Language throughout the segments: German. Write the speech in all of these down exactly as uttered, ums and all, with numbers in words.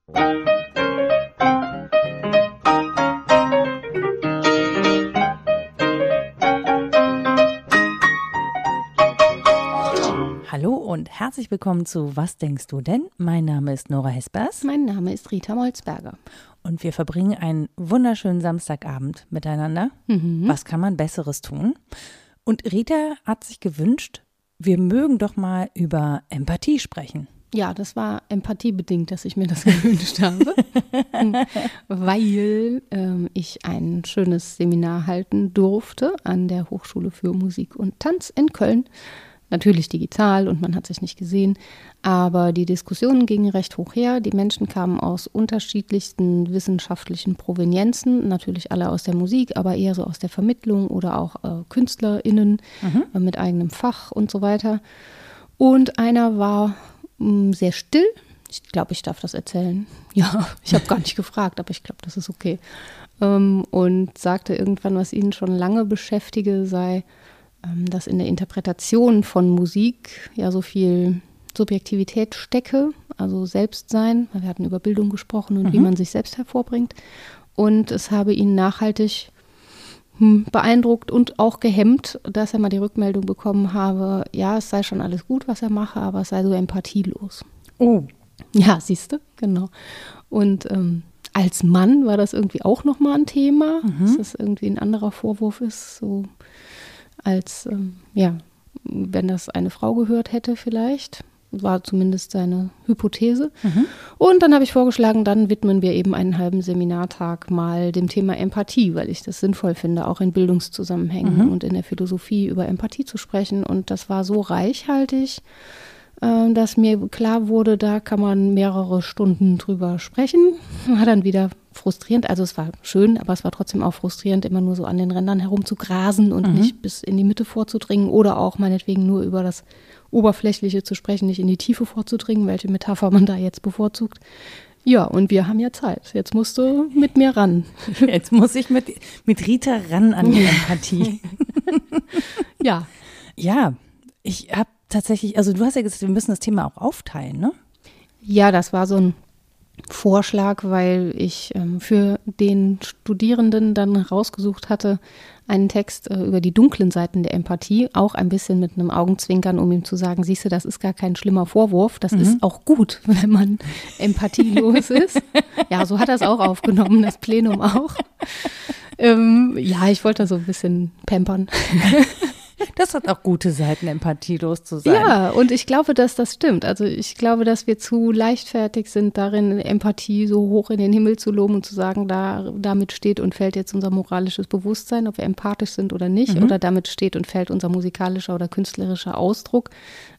Hallo und herzlich willkommen zu Was denkst du denn? Mein Name ist Nora Hespers. Mein Name ist Rita Molzberger. Und wir verbringen einen wunderschönen Samstagabend miteinander. Mhm. Was kann man Besseres tun? Und Rita hat sich gewünscht, wir mögen doch mal über Empathie sprechen. Ja, das war empathiebedingt, dass ich mir das gewünscht habe, weil ähm, ich ein schönes Seminar halten durfte an der Hochschule für Musik und Tanz in Köln. Natürlich digital und man hat sich nicht gesehen, aber die Diskussionen gingen recht hoch her. Die Menschen kamen aus unterschiedlichsten wissenschaftlichen Provenienzen, natürlich alle aus der Musik, aber eher so aus der Vermittlung oder auch äh, KünstlerInnen mhm. äh, mit eigenem Fach und so weiter. Und einer war mh, sehr still. Ich glaube, ich darf das erzählen. Ja, ich habe gar nicht gefragt, aber ich glaube, das ist okay. Ähm, und sagte irgendwann, was ihn schon lange beschäftige, sei, dass in der Interpretation von Musik ja so viel Subjektivität stecke, also Selbstsein. Wir hatten über Bildung gesprochen und mhm. wie man sich selbst hervorbringt. Und es habe ihn nachhaltig hm, beeindruckt und auch gehemmt, dass er mal die Rückmeldung bekommen habe, ja, es sei schon alles gut, was er mache, aber es sei so empathielos. Oh. Ja, siehst du, genau. Und ähm, als Mann war das irgendwie auch nochmal ein Thema, mhm. dass das irgendwie ein anderer Vorwurf ist, so als, ähm, ja, wenn das eine Frau gehört hätte vielleicht, war zumindest seine Hypothese. Mhm. Und dann habe ich vorgeschlagen, dann widmen wir eben einen halben Seminartag mal dem Thema Empathie, weil ich das sinnvoll finde, auch in Bildungszusammenhängen mhm. und in der Philosophie über Empathie zu sprechen. Und das war so reichhaltig, äh, dass mir klar wurde, da kann man mehrere Stunden drüber sprechen. War dann wieder frustrierend, also es war schön, aber es war trotzdem auch frustrierend, immer nur so an den Rändern herumzugrasen und mhm. nicht bis in die Mitte vorzudringen oder auch meinetwegen nur über das Oberflächliche zu sprechen, nicht in die Tiefe vorzudringen, welche Metapher man da jetzt bevorzugt. Ja, und wir haben ja Zeit. Jetzt musst du mit mir ran. Jetzt muss ich mit, mit Rita ran an die Empathie. Ja. Ja, ich habe tatsächlich, also du hast ja gesagt, wir müssen das Thema auch aufteilen, ne? Ja, das war so ein Vorschlag, weil ich ähm, für den Studierenden dann rausgesucht hatte, einen Text äh, über die dunklen Seiten der Empathie, auch ein bisschen mit einem Augenzwinkern, um ihm zu sagen, siehst du, das ist gar kein schlimmer Vorwurf, das mhm. ist auch gut, wenn man empathielos ist. Ja, so hat er es auch aufgenommen, das Plenum auch. Ähm, ja, ich wollte da so ein bisschen pampern. Das hat auch gute Seiten, empathielos zu sein. Ja, und ich glaube, dass das stimmt. Also ich glaube, dass wir zu leichtfertig sind, darin Empathie so hoch in den Himmel zu loben und zu sagen, da, damit steht und fällt jetzt unser moralisches Bewusstsein, ob wir empathisch sind oder nicht. Mhm. Oder damit steht und fällt unser musikalischer oder künstlerischer Ausdruck.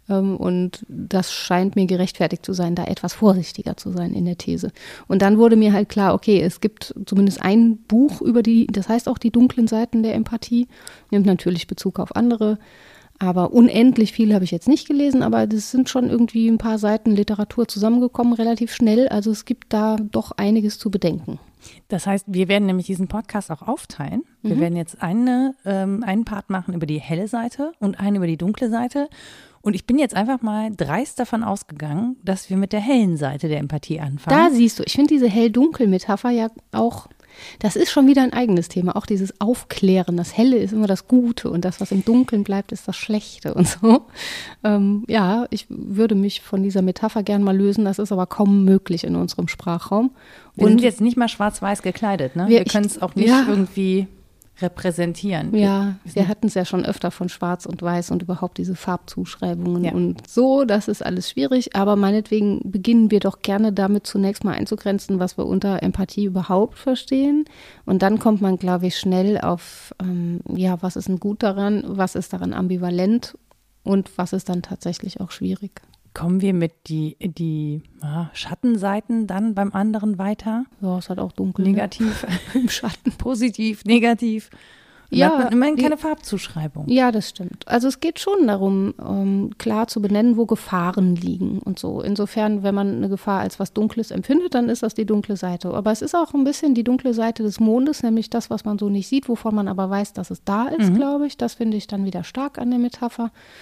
Und das scheint mir gerechtfertigt zu sein, da etwas vorsichtiger zu sein in der These. Und dann wurde mir halt klar, okay, es gibt zumindest ein Buch über die, das heißt auch die dunklen Seiten der Empathie, nimmt natürlich Bezug auf andere, aber unendlich viel habe ich jetzt nicht gelesen, aber das sind schon irgendwie ein paar Seiten Literatur zusammengekommen, relativ schnell, also es gibt da doch einiges zu bedenken. Das heißt, wir werden nämlich diesen Podcast auch aufteilen. Wir mhm. werden jetzt eine, ähm, einen Part machen über die helle Seite und einen über die dunkle Seite. Und ich bin jetzt einfach mal dreist davon ausgegangen, dass wir mit der hellen Seite der Empathie anfangen. Da siehst du, ich finde diese hell-dunkel-Metapher ja auch, das ist schon wieder ein eigenes Thema, auch dieses Aufklären. Das Helle ist immer das Gute und das, was im Dunkeln bleibt, ist das Schlechte und so. Ähm, ja, ich würde mich von dieser Metapher gern mal lösen, das ist aber kaum möglich in unserem Sprachraum. Wir und sind jetzt nicht mal schwarz-weiß gekleidet, ne? Wir, wir können es auch nicht ja. irgendwie repräsentieren. Ja, wir, wir hatten es ja schon öfter von Schwarz und Weiß und überhaupt diese Farbzuschreibungen ja. und so, das ist alles schwierig, aber meinetwegen beginnen wir doch gerne damit zunächst mal einzugrenzen, was wir unter Empathie überhaupt verstehen und dann kommt man, glaube ich, schnell auf, ähm, ja, was ist denn gut daran, was ist daran ambivalent und was ist dann tatsächlich auch schwierig. Kommen wir mit die, die ah, Schattenseiten dann beim anderen weiter? Ja, es hat auch dunkel. Negativ, ne? Im Schatten, positiv, negativ. Dann ja, hat man immerhin keine Farbzuschreibung. Ja, das stimmt. Also es geht schon darum, ähm, klar zu benennen, wo Gefahren liegen und so. Insofern, wenn man eine Gefahr als was Dunkles empfindet, dann ist das die dunkle Seite. Aber es ist auch ein bisschen die dunkle Seite des Mondes, nämlich das, was man so nicht sieht, wovon man aber weiß, dass es da ist, mhm. glaube ich. Das finde ich dann wieder stark an der Metapher.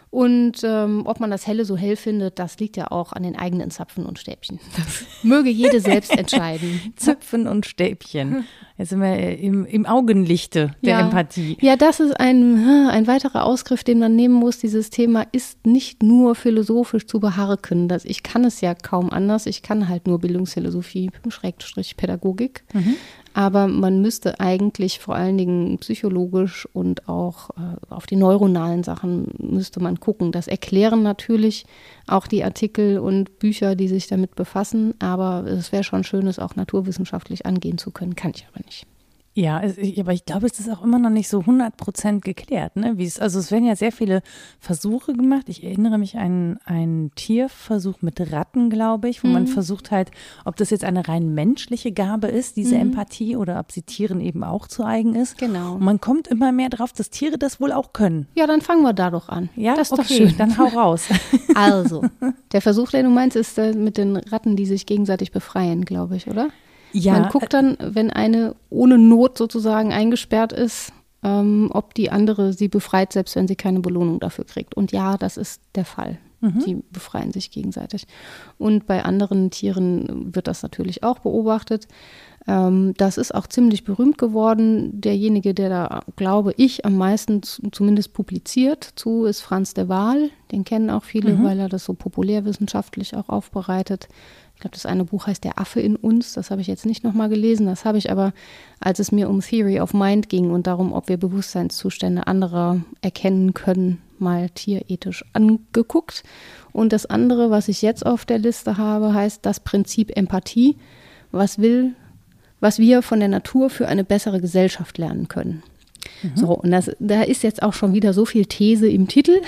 Und ähm, ob man das Helle so hell findet, das liegt ja auch an den eigenen Zapfen und Stäbchen. Das möge jede selbst entscheiden. Zapfen und Stäbchen. Jetzt sind wir im, im Augenlichte der ja. Empathie. Ja, das ist ein, ein weiterer Ausgriff, den man nehmen muss. Dieses Thema ist nicht nur philosophisch zu beharken. Das, ich kann es ja kaum anders. Ich kann halt nur Bildungsphilosophie, Schrägstrich Pädagogik. Mhm. Aber man müsste eigentlich vor allen Dingen psychologisch und auch äh, auf die neuronalen Sachen müsste man gucken. Das erklären natürlich auch die Artikel und Bücher, die sich damit befassen. Aber es wäre schon schön, es auch naturwissenschaftlich angehen zu können. Kann ich aber nicht. Ja, es, aber ich glaube, es ist auch immer noch nicht so hundert Prozent geklärt. Ne? Wie es, also es werden ja sehr viele Versuche gemacht. Ich erinnere mich an einen Tierversuch mit Ratten, glaube ich, wo mhm. man versucht halt, ob das jetzt eine rein menschliche Gabe ist, diese mhm. Empathie, oder ob sie Tieren eben auch zu eigen ist. Genau. Und man kommt immer mehr drauf, dass Tiere das wohl auch können. Ja, dann fangen wir da doch an. Ja, das ist okay, doch schön. Dann hau raus. Also, der Versuch, den du meinst, ist äh, mit den Ratten, die sich gegenseitig befreien, glaube ich, oder? Ja, man guckt dann, wenn eine ohne Not sozusagen eingesperrt ist, ähm, ob die andere sie befreit, selbst wenn sie keine Belohnung dafür kriegt. Und ja, das ist der Fall. Mhm. Die befreien sich gegenseitig. Und bei anderen Tieren wird das natürlich auch beobachtet. Ähm, das ist auch ziemlich berühmt geworden. Derjenige, der da, glaube ich, am meisten z- zumindest publiziert zu, ist Frans de Waal. Den kennen auch viele, mhm. weil er das so populärwissenschaftlich auch aufbereitet. Ich glaube, das eine Buch heißt Der Affe in uns. Das habe ich jetzt nicht nochmal gelesen. Das habe ich aber, als es mir um Theory of Mind ging und darum, ob wir Bewusstseinszustände anderer erkennen können, mal tierethisch angeguckt. Und das andere, was ich jetzt auf der Liste habe, heißt das Prinzip Empathie. Was will, was wir von der Natur für eine bessere Gesellschaft lernen können. Mhm. So, und das, da ist jetzt auch schon wieder so viel These im Titel.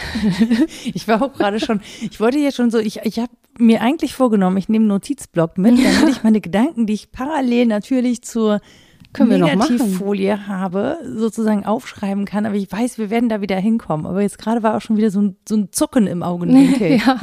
Ich war auch gerade schon, ich wollte jetzt schon so, ich, ich habe mir eigentlich vorgenommen, ich nehme einen Notizblock mit, damit ich meine Gedanken, die ich parallel natürlich zur Negativfolie habe, sozusagen aufschreiben kann. Aber ich weiß, wir werden da wieder hinkommen. Aber jetzt gerade war auch schon wieder so ein, so ein Zucken im Augenwinkel. Ja,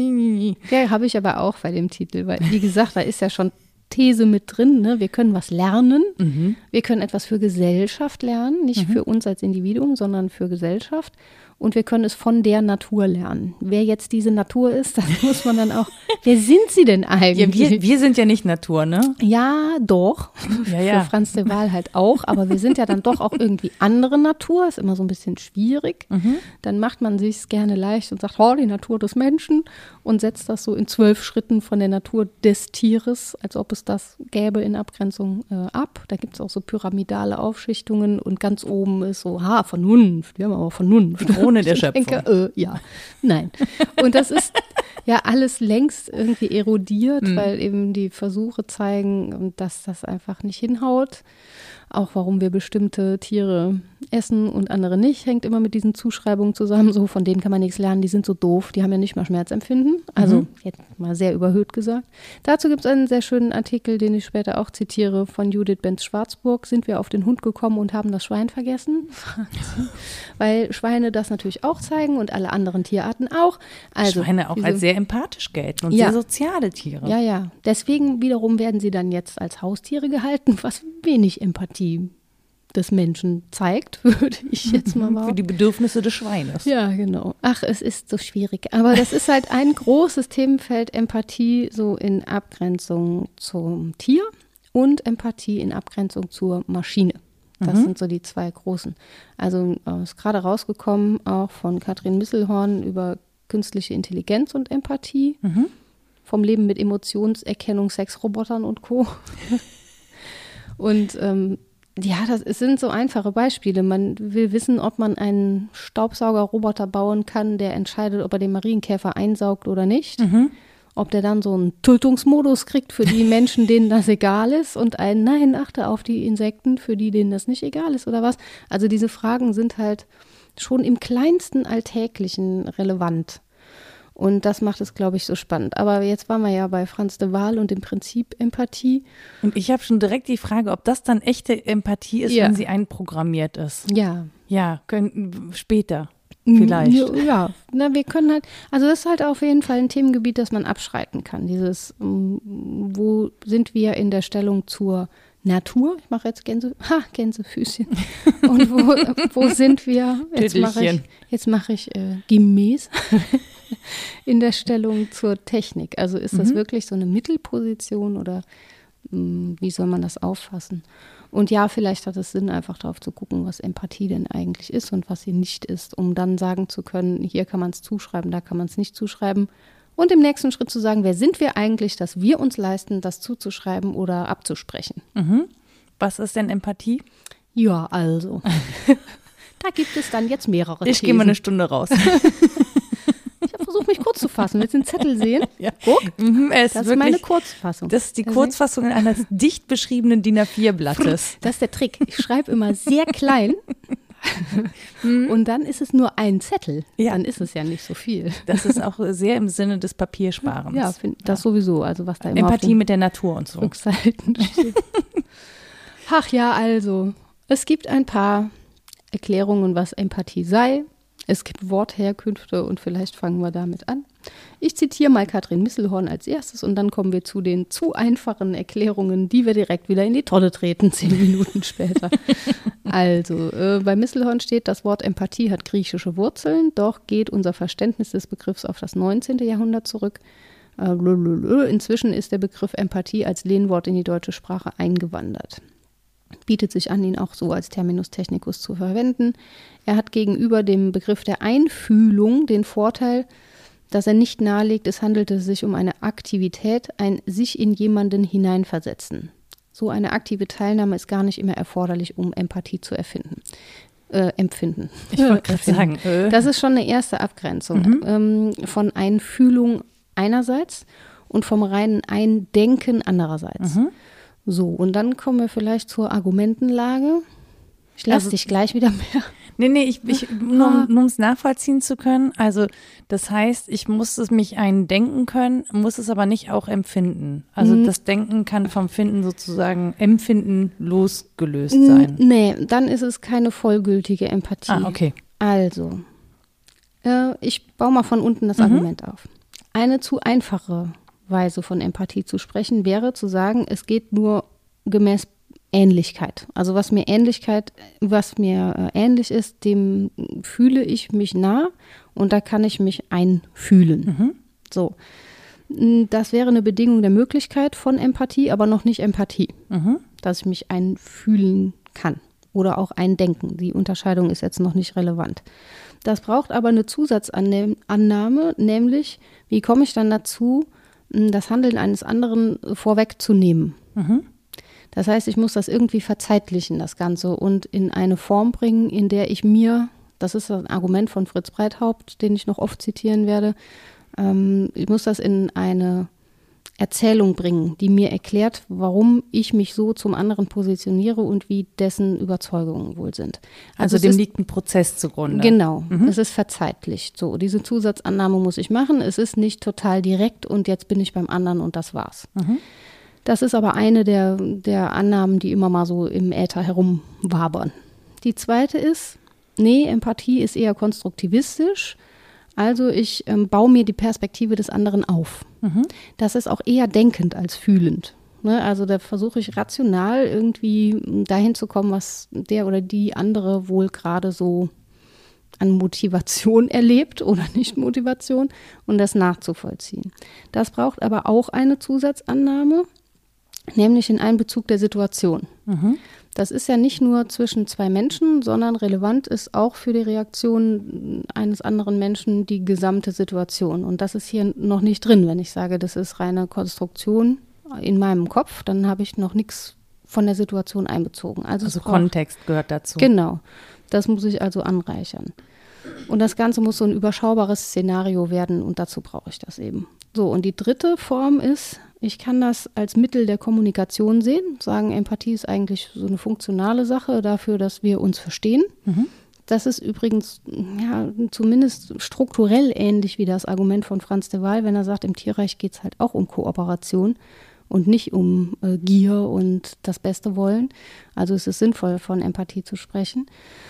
ja habe ich aber auch bei dem Titel, weil wie gesagt, da ist ja schon These mit drin, ne? Wir können was lernen, mhm. wir können etwas für Gesellschaft lernen, nicht mhm. für uns als Individuum, sondern für Gesellschaft. Und wir können es von der Natur lernen. Wer jetzt diese Natur ist, das muss man dann auch, wer sind sie denn eigentlich? Ja, wir, wir sind ja nicht Natur, ne? Ja, doch. Ja, ja. Für Frans de Waal halt auch. Aber wir sind ja dann doch auch irgendwie andere Natur. Ist immer so ein bisschen schwierig. Mhm. Dann macht man sich es gerne leicht und sagt, oh, die Natur des Menschen. Und setzt das so in zwölf Schritten von der Natur des Tieres, als ob es das gäbe in Abgrenzung äh, ab. Da gibt es auch so pyramidale Aufschichtungen. Und ganz oben ist so, ha, Vernunft. Wir haben aber Vernunft. Ohne der Schöpfung. Ich denke, äh, ja, nein. Und das ist ja alles längst irgendwie erodiert, mhm. weil eben die Versuche zeigen, dass das einfach nicht hinhaut. Auch warum wir bestimmte Tiere essen und andere nicht, hängt immer mit diesen Zuschreibungen zusammen. So, von denen kann man nichts lernen, die sind so doof, die haben ja nicht mal Schmerzempfinden. Also, mhm. jetzt mal sehr überhöht gesagt. Dazu gibt es einen sehr schönen Artikel, den ich später auch zitiere, von Judith Benz-Schwarzburg. Sind wir auf den Hund gekommen und haben das Schwein vergessen? Weil Schweine das natürlich auch zeigen und alle anderen Tierarten auch. Also, Schweine auch diese, als sehr empathisch gelten und ja. sehr soziale Tiere. Ja, ja. Deswegen wiederum werden sie dann jetzt als Haustiere gehalten, was wenig Empathie des Menschen zeigt, würde ich jetzt mal behaupten. Für die Bedürfnisse des Schweines. Ja, genau. Ach, es ist so schwierig. Aber das ist halt ein großes Themenfeld, Empathie so in Abgrenzung zum Tier und Empathie in Abgrenzung zur Maschine. Das mhm. sind so die zwei großen. Also ist gerade rausgekommen, auch von Katrin Misselhorn über künstliche Intelligenz und Empathie, mhm. vom Leben mit Emotionserkennung, Sexrobotern und Co. Und ähm, ja, das es sind so einfache Beispiele. Man will wissen, ob man einen Staubsaugerroboter bauen kann, der entscheidet, ob er den Marienkäfer einsaugt oder nicht. Mhm. Ob der dann so einen Tötungsmodus kriegt für die Menschen, denen das egal ist und ein Nein, achte auf die Insekten, für die, denen das nicht egal ist oder was. Also diese Fragen sind halt schon im kleinsten Alltäglichen relevant. Und das macht es, glaube ich, so spannend. Aber jetzt waren wir ja bei Frans de Waal und dem Prinzip Empathie. Und ich habe schon direkt die Frage, ob das dann echte Empathie ist, ja. wenn sie einprogrammiert ist. Ja. Ja, können, später vielleicht. Ja, ja, na, wir können halt, also das ist halt auf jeden Fall ein Themengebiet, das man abschreiten kann. Dieses, wo sind wir in der Stellung zur Natur, ich mache jetzt Gänse, ha, Gänsefüßchen. Und wo, wo sind wir? Jetzt mache ich, jetzt mache ich äh, gemäß in der Stellung zur Technik. Also ist das mhm. wirklich so eine Mittelposition oder mh, wie soll man das auffassen? Und ja, vielleicht hat es Sinn, einfach darauf zu gucken, was Empathie denn eigentlich ist und was sie nicht ist, um dann sagen zu können, hier kann man es zuschreiben, da kann man es nicht zuschreiben. Und im nächsten Schritt zu sagen, wer sind wir eigentlich, dass wir uns leisten, das zuzuschreiben oder abzusprechen. Mhm. Was ist denn Empathie? Ja, also, da gibt es dann jetzt mehrere Ich gehe mal eine Stunde raus. Ich habe versucht, mich kurz zu fassen. Willst du den Zettel sehen? Ja. Guck, mhm, es das ist ist meine Kurzfassung. Das ist die Kurzfassung in eines dicht beschriebenen D I N A vier Blattes. Das ist der Trick. Ich schreibe immer sehr klein. Und dann ist es nur ein Zettel. Ja. Dann ist es ja nicht so viel. Das ist auch sehr im Sinne des Papiersparens. Ja, find, das ja. sowieso. Also was da immer Empathie mit der Natur und so. Rückseiten steht. Ach ja, also. Es gibt ein paar Erklärungen, was Empathie sei. Es gibt Wortherkünfte und vielleicht fangen wir damit an. Ich zitiere mal Katrin Misselhorn als erstes und dann kommen wir zu den zu einfachen Erklärungen, die wir direkt wieder in die Tonne treten, zehn Minuten später. Also, äh, bei Misselhorn steht, das Wort Empathie hat griechische Wurzeln, doch geht unser Verständnis des Begriffs auf das neunzehnte Jahrhundert zurück. Äh, inzwischen ist der Begriff Empathie als Lehnwort in die deutsche Sprache eingewandert. Bietet sich an, ihn auch so als Terminus technicus zu verwenden. Er hat gegenüber dem Begriff der Einfühlung den Vorteil, dass er nicht nahelegt, es handelte sich um eine Aktivität, ein sich in jemanden hineinversetzen. So eine aktive Teilnahme ist gar nicht immer erforderlich, um Empathie zu erfinden, äh, empfinden. Ich wollte gerade sagen. Äh. Das ist schon eine erste Abgrenzung mhm. ähm, von Einfühlung einerseits und vom reinen Eindenken andererseits. Mhm. So, und dann kommen wir vielleicht zur Argumentenlage. Ich lasse also, dich gleich wieder mehr. Nee, nee, ich, ich, nur, nur um es nachvollziehen zu können. Also das heißt, ich muss es mich eindenken können, muss es aber nicht auch empfinden. Also mhm. das Denken kann vom Finden sozusagen Empfinden losgelöst sein. Nee, dann ist es keine vollgültige Empathie. Ah, okay. Also, äh, ich baue mal von unten das mhm. Argument auf. Eine zu einfache Weise von Empathie zu sprechen wäre zu sagen, es geht nur gemäß Ähnlichkeit. Also was mir Ähnlichkeit, was mir äh, ähnlich ist, dem fühle ich mich nah und da kann ich mich einfühlen. Mhm. So. Das wäre eine Bedingung der Möglichkeit von Empathie, aber noch nicht Empathie. Mhm. Dass ich mich einfühlen kann oder auch eindenken. Die Unterscheidung ist jetzt noch nicht relevant. Das braucht aber eine Zusatzannahme, nämlich, wie komme ich dann dazu, das Handeln eines anderen vorwegzunehmen. Mhm. Das heißt, ich muss das irgendwie verzeitlichen, das Ganze, und in eine Form bringen, in der ich mir, das ist ein Argument von Fritz Breithaupt, den ich noch oft zitieren werde, ähm, ich muss das in eine Erzählung bringen, die mir erklärt, warum ich mich so zum anderen positioniere und wie dessen Überzeugungen wohl sind. Also, also dem ist, liegt ein Prozess zugrunde. Genau, mhm. Es ist verzeitlicht. So, diese Zusatzannahme muss ich machen. Es ist nicht total direkt und jetzt bin ich beim anderen und das war's. Mhm. Das ist aber eine der, der Annahmen, die immer mal so im Äther herumwabern. Die zweite ist, nee, Empathie ist eher konstruktivistisch. Also ich ähm, baue mir die Perspektive des anderen auf. Mhm. Das ist auch eher denkend als fühlend. Ne? Also da versuche ich rational irgendwie dahin zu kommen, was der oder die andere wohl gerade so an Motivation erlebt oder nicht Motivation und das nachzuvollziehen. Das braucht aber auch eine Zusatzannahme, nämlich in Einbezug der Situation. Mhm. Das ist ja nicht nur zwischen zwei Menschen, sondern relevant ist auch für die Reaktion eines anderen Menschen die gesamte Situation. Und das ist hier noch nicht drin. Wenn ich sage, das ist reine Konstruktion in meinem Kopf, dann habe ich noch nichts von der Situation einbezogen. Also, also Kontext gehört dazu. Genau, das muss ich also anreichern. Und das Ganze muss so ein überschaubares Szenario werden und dazu brauche ich das eben. So, und die dritte Form ist, ich kann das als Mittel der Kommunikation sehen, sagen, Empathie ist eigentlich so eine funktionale Sache dafür, dass wir uns verstehen. Mhm. Das ist übrigens ja, zumindest strukturell ähnlich wie das Argument von Frans de Waal, wenn er sagt, im Tierreich geht es halt auch um Kooperation und nicht um äh, Gier und das Beste wollen. Also es ist sinnvoll, von Empathie zu sprechen.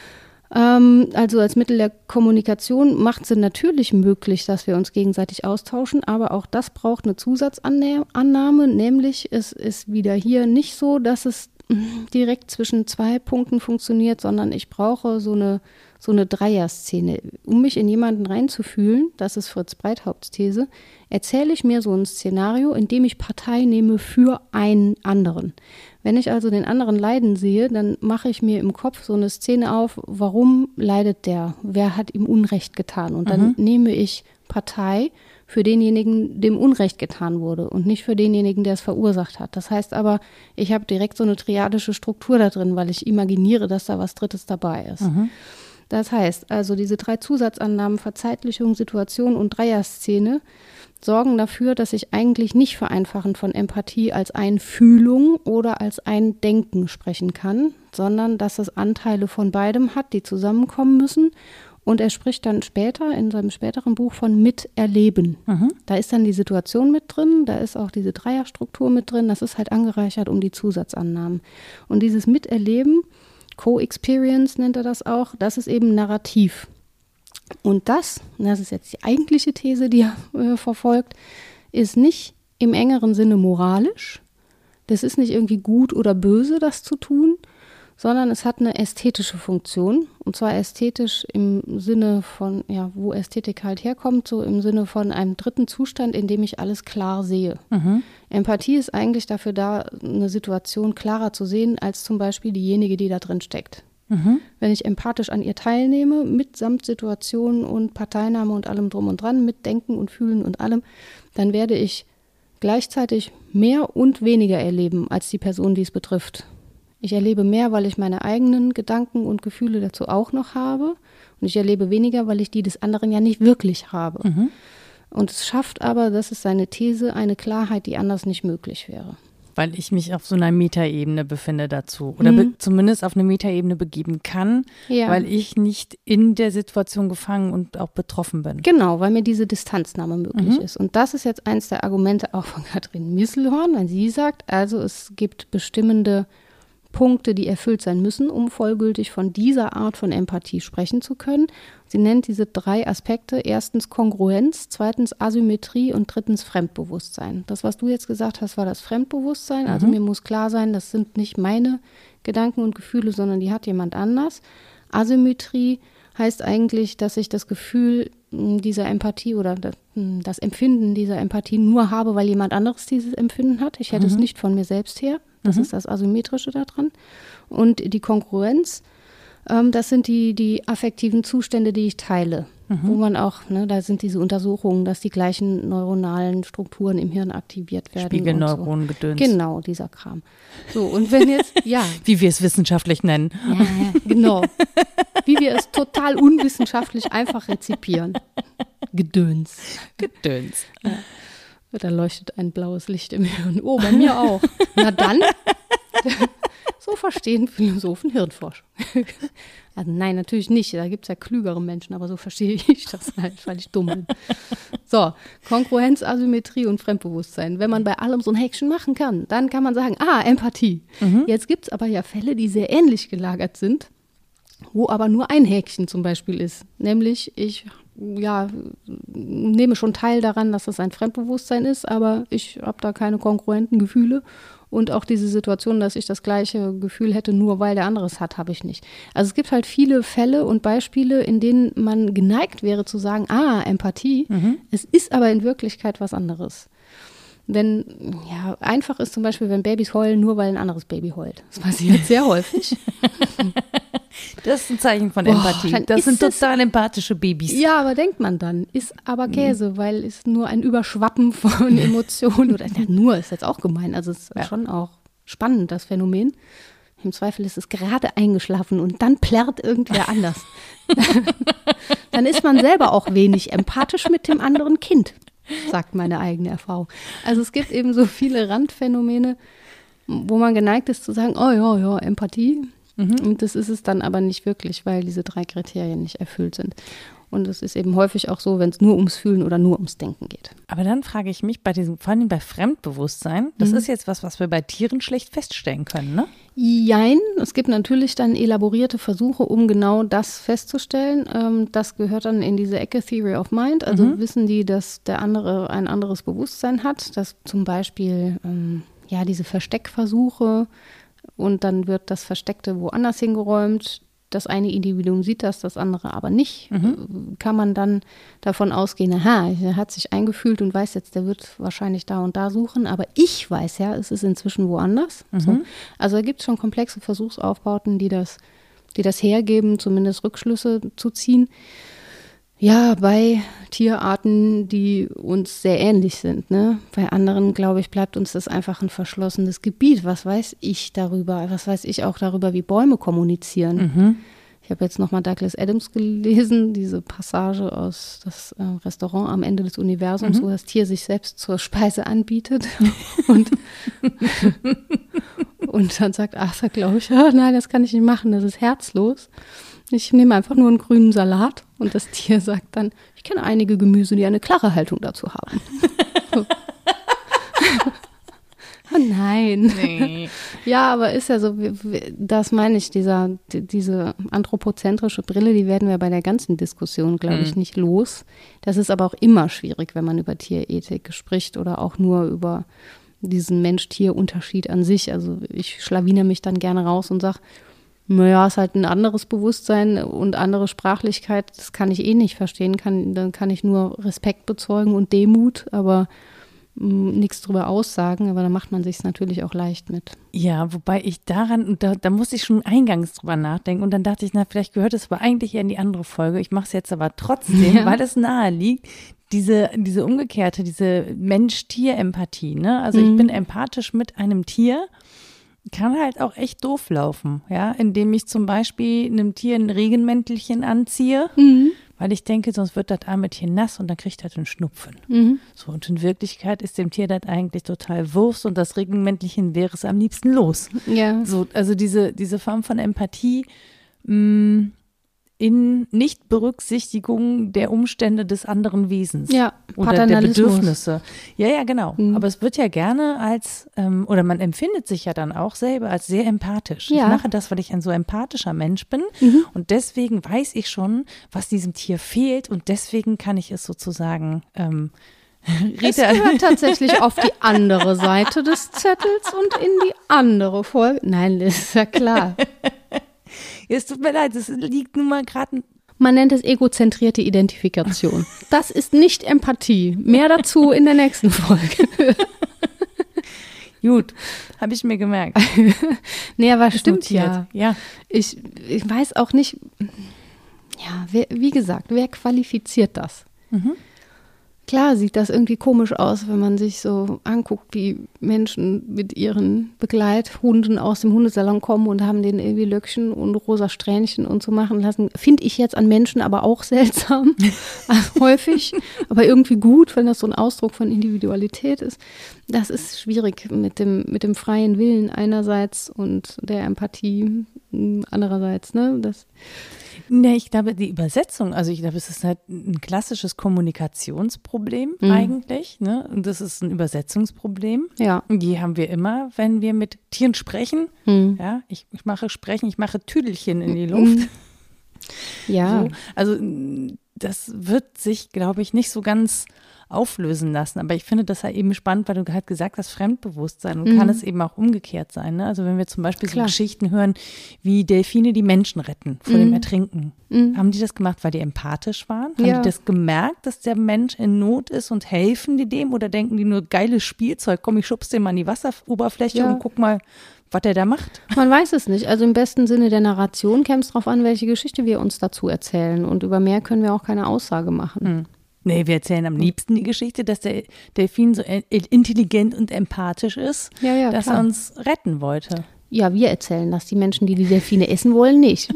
Ähm, also als Mittel der Kommunikation macht es natürlich möglich, dass wir uns gegenseitig austauschen, aber auch das braucht eine Zusatzannahme, nämlich es ist wieder hier nicht so, dass es direkt zwischen zwei Punkten funktioniert, sondern ich brauche so eine, so eine Dreier-Szene. Um mich in jemanden reinzufühlen, das ist Fritz Breithaupts These, erzähle ich mir so ein Szenario, in dem ich Partei nehme für einen anderen. Wenn ich also den anderen leiden sehe, dann mache ich mir im Kopf so eine Szene auf, warum leidet der? Wer hat ihm Unrecht getan? Und dann mhm. nehme ich Partei für denjenigen, dem Unrecht getan wurde und nicht für denjenigen, der es verursacht hat. Das heißt aber, ich habe direkt so eine triadische Struktur da drin, weil ich imaginiere, dass da was Drittes dabei ist. Mhm. Das heißt, also diese drei Zusatzannahmen, Verzeitlichung, Situation und Dreierszene, sorgen dafür, dass ich eigentlich nicht vereinfachend von Empathie als Einfühlung oder als Eindenken sprechen kann, sondern dass es Anteile von beidem hat, die zusammenkommen müssen. Und er spricht dann später, in seinem späteren Buch, von Miterleben. Mhm. Da ist dann die Situation mit drin, da ist auch diese Dreierstruktur mit drin, das ist halt angereichert um die Zusatzannahmen. Und dieses Miterleben, Co-Experience nennt er das auch, das ist eben Narrativ. Und das, das ist jetzt die eigentliche These, die er äh, verfolgt, ist nicht im engeren Sinne moralisch. Das ist nicht irgendwie gut oder böse, das zu tun, sondern es hat eine ästhetische Funktion. Und zwar ästhetisch im Sinne von, ja, wo Ästhetik halt herkommt, so im Sinne von einem dritten Zustand, in dem ich alles klar sehe. Mhm. Empathie ist eigentlich dafür da, eine Situation klarer zu sehen, als zum Beispiel diejenige, die da drin steckt. Mhm. Wenn ich empathisch an ihr teilnehme, mitsamt Situation und Parteinahme und allem drum und dran, mit Denken und Fühlen und allem, dann werde ich gleichzeitig mehr und weniger erleben als die Person, die es betrifft. Ich erlebe mehr, weil ich meine eigenen Gedanken und Gefühle dazu auch noch habe. Und ich erlebe weniger, weil ich die des anderen ja nicht wirklich habe. Mhm. Und es schafft aber, das ist seine These, eine Klarheit, die anders nicht möglich wäre. Weil ich mich auf so einer Metaebene befinde dazu. Oder mhm. be- zumindest auf eine Metaebene begeben kann, ja. weil ich nicht in der Situation gefangen und auch betroffen bin. Genau, weil mir diese Distanznahme möglich mhm. ist. Und das ist jetzt eins der Argumente auch von Katrin Misselhorn, wenn sie sagt, also es gibt bestimmende Punkte, die erfüllt sein müssen, um vollgültig von dieser Art von Empathie sprechen zu können. Sie nennt diese drei Aspekte, erstens Kongruenz, zweitens Asymmetrie und drittens Fremdbewusstsein. Das, was du jetzt gesagt hast, war das Fremdbewusstsein. Mhm. Also mir muss klar sein, das sind nicht meine Gedanken und Gefühle, sondern die hat jemand anders. Asymmetrie heißt eigentlich, dass ich das Gefühl dieser Empathie oder das Empfinden dieser Empathie nur habe, weil jemand anderes dieses Empfinden hat. Ich hätte mhm. es nicht von mir selbst her. Das mhm. ist das Asymmetrische daran. Und die Kongruenz, ähm, das sind die, die affektiven Zustände, die ich teile. Mhm. Wo man auch, ne, da sind diese Untersuchungen, dass die gleichen neuronalen Strukturen im Hirn aktiviert werden. Spiegelneuronengedöns. So. Genau, dieser Kram. So, und wenn jetzt, ja. Wie wir es wissenschaftlich nennen. Ja, ja, genau. Wie wir es total unwissenschaftlich einfach rezipieren. Gedöns. Gedöns. Ja. Da leuchtet ein blaues Licht im Hirn. Oh, bei mir auch. Na dann, so verstehen Philosophen Hirnforschung. Also nein, natürlich nicht. Da gibt es ja klügere Menschen, aber so verstehe ich das halt, weil ich dumm bin. So, Kongruenz, Asymmetrie und Fremdbewusstsein. Wenn man bei allem so ein Häkchen machen kann, dann kann man sagen, ah, Empathie. Mhm. Jetzt gibt es aber ja Fälle, die sehr ähnlich gelagert sind, wo aber nur ein Häkchen zum Beispiel ist. Nämlich, ich ja, nehme schon teil daran, dass das ein Fremdbewusstsein ist, aber ich habe da keine kongruenten Gefühle. Und auch diese Situation, dass ich das gleiche Gefühl hätte, nur weil der andere es hat, habe ich nicht. Also es gibt halt viele Fälle und Beispiele, in denen man geneigt wäre zu sagen, ah, Empathie, mhm. es ist aber in Wirklichkeit was anderes. Denn ja, einfach ist zum Beispiel, wenn Babys heulen, nur weil ein anderes Baby heult. Das passiert sehr häufig. Das ist ein Zeichen von Boah, Empathie. Das sind total empathische Babys. Ja, aber denkt man dann, ist aber Käse, mhm. weil es nur ein Überschwappen von Emotionen oder ja, nur ist jetzt auch gemein. Also es ist ja. schon auch spannend, das Phänomen. Im Zweifel ist es gerade eingeschlafen und dann plärrt irgendwer anders. Dann ist man selber auch wenig empathisch mit dem anderen Kind, sagt meine eigene Erfahrung. Also es gibt eben so viele Randphänomene, wo man geneigt ist zu sagen, oh ja, ja, Empathie. Mhm. Und das ist es dann aber nicht wirklich, weil diese drei Kriterien nicht erfüllt sind. Und es ist eben häufig auch so, wenn es nur ums Fühlen oder nur ums Denken geht. Aber dann frage ich mich bei diesem, vor allem bei Fremdbewusstsein, das mhm. ist jetzt was, was wir bei Tieren schlecht feststellen können, ne? Jein, es gibt natürlich dann elaborierte Versuche, um genau das festzustellen. Ähm, das gehört dann in diese Ecke Theory of Mind. Also mhm. wissen die, dass der andere ein anderes Bewusstsein hat, dass zum Beispiel ähm, ja diese Versteckversuche und dann wird das Versteckte woanders hingeräumt. Das eine Individuum sieht das, das andere aber nicht. Mhm. Kann man dann davon ausgehen, aha, er hat sich eingefühlt und weiß jetzt, der wird wahrscheinlich da und da suchen, aber ich weiß ja, es ist inzwischen woanders. Mhm. So. Also da gibt es schon komplexe Versuchsaufbauten, die das, die das hergeben, zumindest Rückschlüsse zu ziehen. Ja, bei Tierarten, die uns sehr ähnlich sind, ne? Bei anderen, glaube ich, bleibt uns das einfach ein verschlossenes Gebiet. Was weiß ich darüber? Was weiß ich auch darüber, wie Bäume kommunizieren? Mhm. Ich habe jetzt nochmal Douglas Adams gelesen, diese Passage aus das äh, Restaurant am Ende des Universums, mhm. wo das Tier sich selbst zur Speise anbietet. und, und dann sagt Arthur, glaube ich, oh, nein, das kann ich nicht machen, das ist herzlos. Ich nehme einfach nur einen grünen Salat und das Tier sagt dann, ich kenne einige Gemüse, die eine klare Haltung dazu haben. So. Oh nein. Nee. Ja, aber ist ja so, das meine ich, dieser, diese anthropozentrische Brille, die werden wir bei der ganzen Diskussion, glaube ich, mhm. nicht los. Das ist aber auch immer schwierig, wenn man über Tierethik spricht oder auch nur über diesen Mensch-Tier-Unterschied an sich. Also ich schlawine mich dann gerne raus und sage, naja, ist halt ein anderes Bewusstsein und andere Sprachlichkeit, das kann ich eh nicht verstehen, kann, dann kann ich nur Respekt bezeugen und Demut, aber mh, nichts drüber aussagen, aber da macht man sich es natürlich auch leicht mit. Ja, wobei ich daran, und da, da musste ich schon eingangs drüber nachdenken und dann dachte ich, na, vielleicht gehört es aber eigentlich eher in die andere Folge, ich mache es jetzt aber trotzdem, ja. weil es nahe liegt, diese, diese umgekehrte, diese Mensch-Tier-Empathie, ne? Also mhm. ich bin empathisch mit einem Tier, kann halt auch echt doof laufen, ja, indem ich zum Beispiel einem Tier ein Regenmäntelchen anziehe, mhm. weil ich denke, sonst wird das arme Tier nass und dann kriegt das einen Schnupfen. Mhm. So, und in Wirklichkeit ist dem Tier das eigentlich total Wurst und das Regenmäntelchen wäre es am liebsten los. Ja. So, also diese, diese Form von Empathie mh, in Nichtberücksichtigung der Umstände des anderen Wesens ja, oder der Bedürfnisse. Ja, ja, genau. Mhm. Aber es wird ja gerne als, ähm, oder man empfindet sich ja dann auch selber als sehr empathisch. Ja. Ich mache das, weil ich ein so empathischer Mensch bin mhm. und deswegen weiß ich schon, was diesem Tier fehlt und deswegen kann ich es sozusagen ähm, Es gehört tatsächlich auf die andere Seite des Zettels und in die andere Folge. Nein, das ist ja klar. Es tut mir leid, es liegt nun mal gerade. Man nennt es egozentrierte Identifikation. Das ist nicht Empathie. Mehr dazu in der nächsten Folge. Gut, habe ich mir gemerkt. Nee, aber stimmt ja. ja. Ich, ich weiß auch nicht, ja, wer, wie gesagt, wer qualifiziert das? Mhm. Klar sieht das irgendwie komisch aus, wenn man sich so anguckt, wie Menschen mit ihren Begleithunden aus dem Hundesalon kommen und haben denen irgendwie Löckchen und rosa Strähnchen und so machen lassen. Finde ich jetzt an Menschen aber auch seltsam, also häufig, aber irgendwie gut, wenn das so ein Ausdruck von Individualität ist. Das ist schwierig mit dem, mit dem freien Willen einerseits und der Empathie andererseits, ne? Das Nee, ich glaube, die Übersetzung, also ich glaube, es ist halt ein klassisches Kommunikationsproblem mhm. eigentlich, ne? Und das ist ein Übersetzungsproblem. Ja. Die haben wir immer, wenn wir mit Tieren sprechen. Mhm. Ja, ich, ich mache Sprechen, ich mache Tüdelchen in die Luft. Mhm. Ja. So, also das wird sich, glaube ich, nicht so ganz auflösen lassen. Aber ich finde das halt eben spannend, weil du halt gesagt hast, Fremdbewusstsein. Und mhm. kann es eben auch umgekehrt sein. Ne? Also wenn wir zum Beispiel Klar. so Geschichten hören, wie Delfine die Menschen retten vor mhm. dem Ertrinken. Mhm. Haben die das gemacht, weil die empathisch waren? Haben ja. die das gemerkt, dass der Mensch in Not ist und helfen die dem? Oder denken die nur, geiles Spielzeug, komm, ich schub's den mal an die Wasseroberfläche ja. und guck mal, was der da macht? Man weiß es nicht. Also im besten Sinne der Narration käme es darauf an, welche Geschichte wir uns dazu erzählen. Und über mehr können wir auch keine Aussage machen. Mhm. Nee, wir erzählen am liebsten die Geschichte, dass der Delfin so intelligent und empathisch ist, ja, ja, dass klar. er uns retten wollte. Ja, wir erzählen das. Die Menschen, die die Delfine essen wollen, nicht.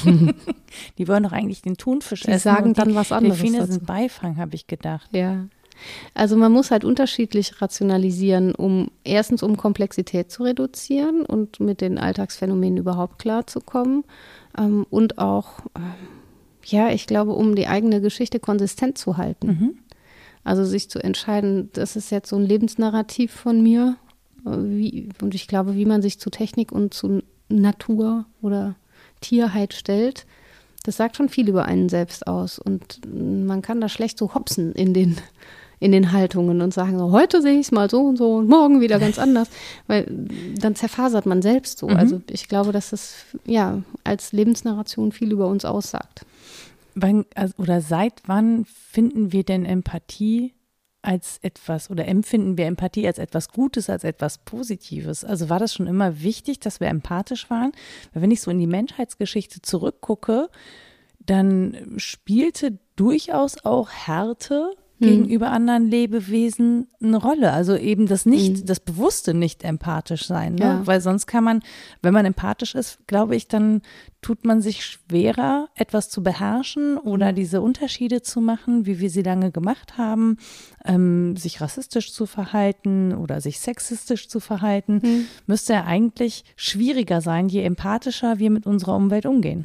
Die wollen doch eigentlich den Thunfisch die essen. Die sagen dann was anderes. Delfine dazu. sind Beifang, habe ich gedacht. Ja. Also man muss halt unterschiedlich rationalisieren, um erstens um Komplexität zu reduzieren und mit den Alltagsphänomenen überhaupt klarzukommen ähm, und auch ähm, ja, ich glaube, um die eigene Geschichte konsistent zu halten. Mhm. Also sich zu entscheiden, das ist jetzt so ein Lebensnarrativ von mir. Wie, und ich glaube, wie man sich zu Technik und zu Natur oder Tierheit stellt, das sagt schon viel über einen selbst aus. Und man kann da schlecht so hopsen in den, in den Haltungen und sagen, so, heute sehe ich es mal so und so und morgen wieder ganz anders, weil dann zerfasert man selbst so. Mhm. Also ich glaube, dass das ja als Lebensnarration viel über uns aussagt. Wann, also, oder seit wann finden wir denn Empathie als etwas oder empfinden wir Empathie als etwas Gutes, als etwas Positives? Also war das schon immer wichtig, dass wir empathisch waren? Weil wenn ich so in die Menschheitsgeschichte zurückgucke, dann spielte durchaus auch Härte hm. gegenüber anderen Lebewesen eine Rolle. Also eben das nicht, hm. das bewusste nicht empathisch sein. Ne? Ja. Weil sonst kann man, wenn man empathisch ist, glaube ich, dann tut man sich schwerer, etwas zu beherrschen oder diese Unterschiede zu machen, wie wir sie lange gemacht haben, ähm, sich rassistisch zu verhalten oder sich sexistisch zu verhalten, hm. müsste ja eigentlich schwieriger sein, je empathischer wir mit unserer Umwelt umgehen.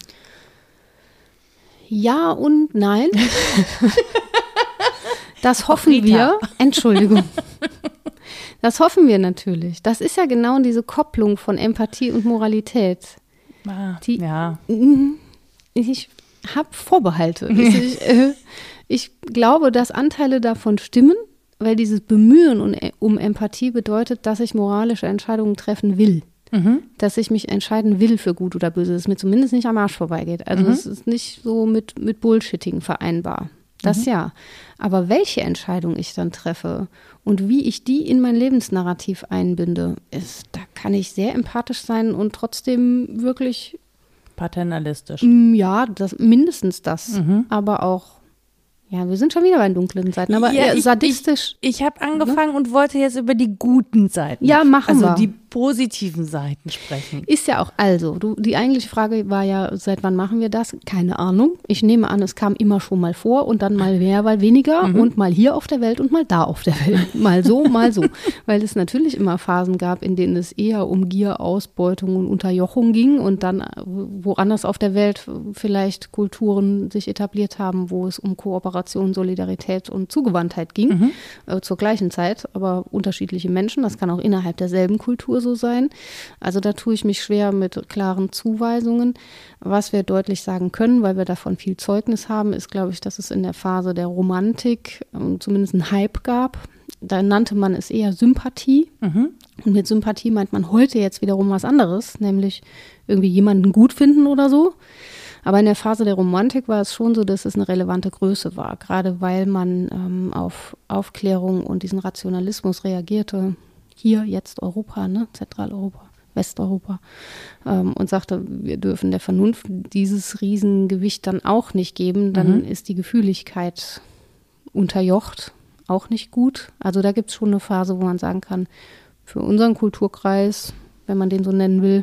Ja und nein. Das hoffen wir. Entschuldigung. Das hoffen wir natürlich. Das ist ja genau diese Kopplung von Empathie und Moralität. Ah, die, ja. Ich habe Vorbehalte. Ich, äh, ich glaube, dass Anteile davon stimmen, weil dieses Bemühen um Empathie bedeutet, dass ich moralische Entscheidungen treffen will. Mhm. Dass ich mich entscheiden will für gut oder böse, dass es mir zumindest nicht am Arsch vorbeigeht. Also mhm. es ist nicht so mit, mit Bullshitting vereinbar. Das mhm. ja. Aber welche Entscheidung ich dann treffe und wie ich die in mein Lebensnarrativ einbinde, ist, da kann ich sehr empathisch sein und trotzdem wirklich paternalistisch. Ja, das, mindestens das. Mhm. Aber auch ja, wir sind schon wieder bei den dunklen Seiten, aber ja, eher ich, sadistisch. Ich, ich habe angefangen ne? und wollte jetzt über die guten Seiten. Ja, machen also wir. Also die positiven Seiten sprechen. Ist ja auch, also, du, die eigentliche Frage war ja, seit wann machen wir das? Keine Ahnung. Ich nehme an, es kam immer schon mal vor und dann mal mehr, mal weniger mhm. und mal hier auf der Welt und mal da auf der Welt. Mal so, mal so. Weil es natürlich immer Phasen gab, in denen es eher um Gier, Ausbeutung und Unterjochung ging und dann woanders auf der Welt vielleicht Kulturen sich etabliert haben, wo es um Kooperation, Solidarität und Zugewandtheit ging, mhm. äh, zur gleichen Zeit, aber unterschiedliche Menschen. Das kann auch innerhalb derselben Kultur so sein. Also da tue ich mich schwer mit klaren Zuweisungen. Was wir deutlich sagen können, weil wir davon viel Zeugnis haben, ist, glaube ich, dass es in der Phase der Romantik äh, zumindest einen Hype gab. Da nannte man es eher Sympathie. Mhm. Und mit Sympathie meint man heute jetzt wiederum was anderes, nämlich irgendwie jemanden gut finden oder so. Aber in der Phase der Romantik war es schon so, dass es eine relevante Größe war, gerade weil man ähm, auf Aufklärung und diesen Rationalismus reagierte. Hier, jetzt Europa, ne? Zentraleuropa, Westeuropa. Ähm, und sagte, wir dürfen der Vernunft dieses Riesengewicht dann auch nicht geben. Dann mhm. ist die Gefühligkeit unterjocht, auch nicht gut. Also da gibt es schon eine Phase, wo man sagen kann, für unseren Kulturkreis, wenn man den so nennen will,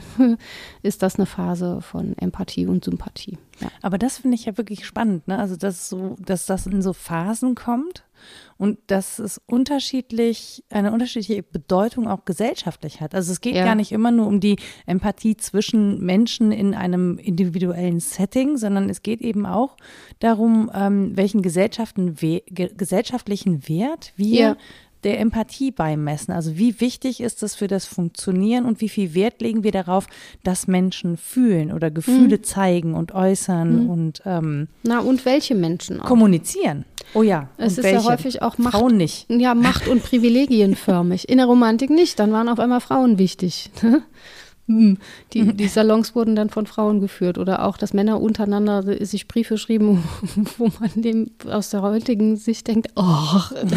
ist das eine Phase von Empathie und Sympathie. Ja. Aber das finde ich ja wirklich spannend, ne? Also dass so, dass das in so Phasen kommt und dass es unterschiedlich, eine unterschiedliche Bedeutung auch gesellschaftlich hat. Also es geht ja. gar nicht immer nur um die Empathie zwischen Menschen in einem individuellen Setting, sondern es geht eben auch darum, ähm, welchen Gesellschaften, we- gesellschaftlichen Wert wir ja. der Empathie beimessen. Also wie wichtig ist das für das Funktionieren und wie viel Wert legen wir darauf, dass Menschen fühlen oder Gefühle mhm. zeigen und äußern mhm. und ähm, Na und welche Menschen auch? Kommunizieren. Oh ja. Es und ist welche? ja häufig auch Macht. Frauen nicht. Ja, Macht- und Privilegienförmig. In der Romantik nicht, dann waren auf einmal Frauen wichtig. Die, die Salons wurden dann von Frauen geführt oder auch, dass Männer untereinander sich Briefe schrieben, wo man dem aus der heutigen Sicht denkt, oh,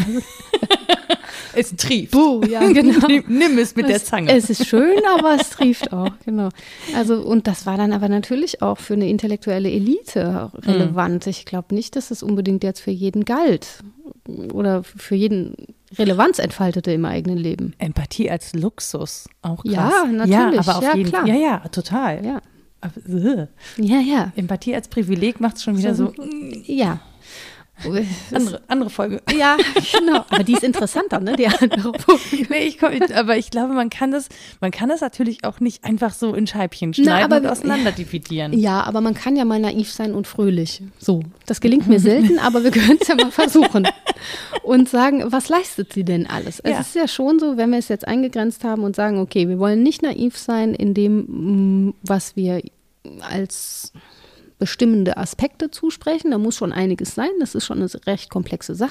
es trieft. Buh, ja, genau. Nimm, nimm es mit es, der Zange. Es ist schön, aber es trieft auch, genau. Also, und das war dann aber natürlich auch für eine intellektuelle Elite relevant. Mhm. Ich glaube nicht, dass es unbedingt jetzt für jeden galt oder für jeden Relevanz entfaltete im eigenen Leben. Empathie als Luxus, auch krass. Ja, natürlich. Ja, aber auf ja, jeden Fall. Ja, ja, total. Ja, aber, uh. ja, ja. Empathie als Privileg macht es schon wieder so. so ja. Andere, andere Folge. Ja, genau. Aber die ist interessanter, ne? Die andere Folge. Nee, ich komm, aber ich glaube, man kann das, man kann das natürlich auch nicht einfach so in Scheibchen schneiden Na, aber, und auseinander dividieren. Ja, aber man kann ja mal naiv sein und fröhlich. So, das gelingt mir selten, aber wir können es ja mal versuchen. Und sagen, was leistet sie denn alles? Ja. Es ist ja schon so, wenn wir es jetzt eingegrenzt haben und sagen, okay, wir wollen nicht naiv sein in dem, was wir als bestimmende Aspekte zusprechen. Da muss schon einiges sein. Das ist schon eine recht komplexe Sache.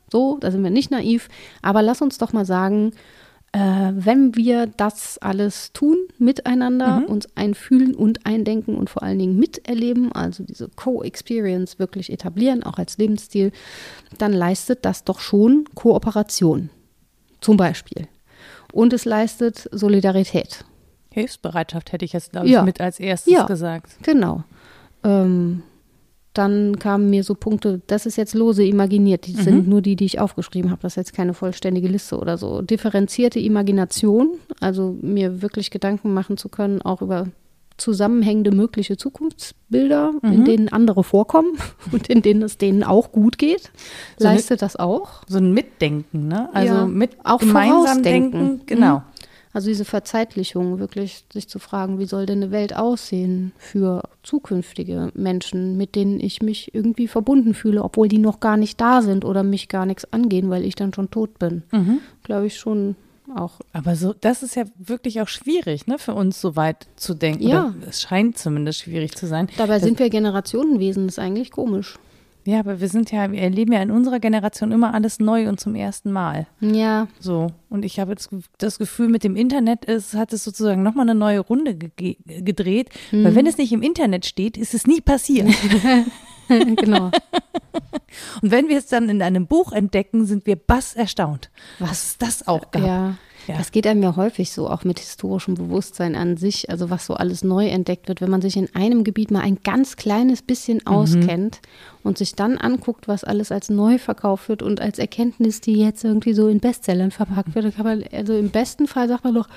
So, da sind wir nicht naiv. Aber lass uns doch mal sagen, äh, wenn wir das alles tun, miteinander, mhm. uns einfühlen und eindenken und vor allen Dingen miterleben, also diese Co-Experience wirklich etablieren, auch als Lebensstil, dann leistet das doch schon Kooperation, zum Beispiel. Und es leistet Solidarität. Hilfsbereitschaft hätte ich jetzt, glaube ich, ja. mit als erstes ja, gesagt. Genau. Ähm, dann kamen mir so Punkte, das ist jetzt lose imaginiert, die mhm. sind nur die, die ich aufgeschrieben habe, das ist jetzt keine vollständige Liste oder so. Differenzierte Imagination, also mir wirklich Gedanken machen zu können, auch über zusammenhängende mögliche Zukunftsbilder, mhm. in denen andere vorkommen und in denen es denen auch gut geht, so leistet eine, das auch. So ein Mitdenken, ne? Also ja, mit auch gemeinsam denken, genau. Mhm. Also diese Verzeitlichung, wirklich sich zu fragen, wie soll denn eine Welt aussehen für zukünftige Menschen, mit denen ich mich irgendwie verbunden fühle, obwohl die noch gar nicht da sind oder mich gar nichts angehen, weil ich dann schon tot bin. Mhm. Glaube ich schon auch. Aber so, das ist ja wirklich auch schwierig, ne, für uns so weit zu denken. Ja. Oder es scheint zumindest schwierig zu sein. Dabei sind wir Generationenwesen, das ist eigentlich komisch. Ja, aber wir sind ja, wir erleben ja in unserer Generation immer alles neu und zum ersten Mal. Ja. So. Und ich habe jetzt das Gefühl, mit dem Internet ist, hat es sozusagen nochmal eine neue Runde ge- gedreht. Mhm. Weil wenn es nicht im Internet steht, ist es nie passiert. Genau. Und wenn wir es dann in einem Buch entdecken, sind wir bass erstaunt, was es das auch gab. Ja. Ja. Das geht einem ja häufig so, auch mit historischem Bewusstsein an sich, also was so alles neu entdeckt wird, wenn man sich in einem Gebiet mal ein ganz kleines bisschen auskennt mhm. und sich dann anguckt, was alles als neu verkauft wird und als Erkenntnis, die jetzt irgendwie so in Bestsellern verpackt wird, dann kann man, also im besten Fall sagt man doch,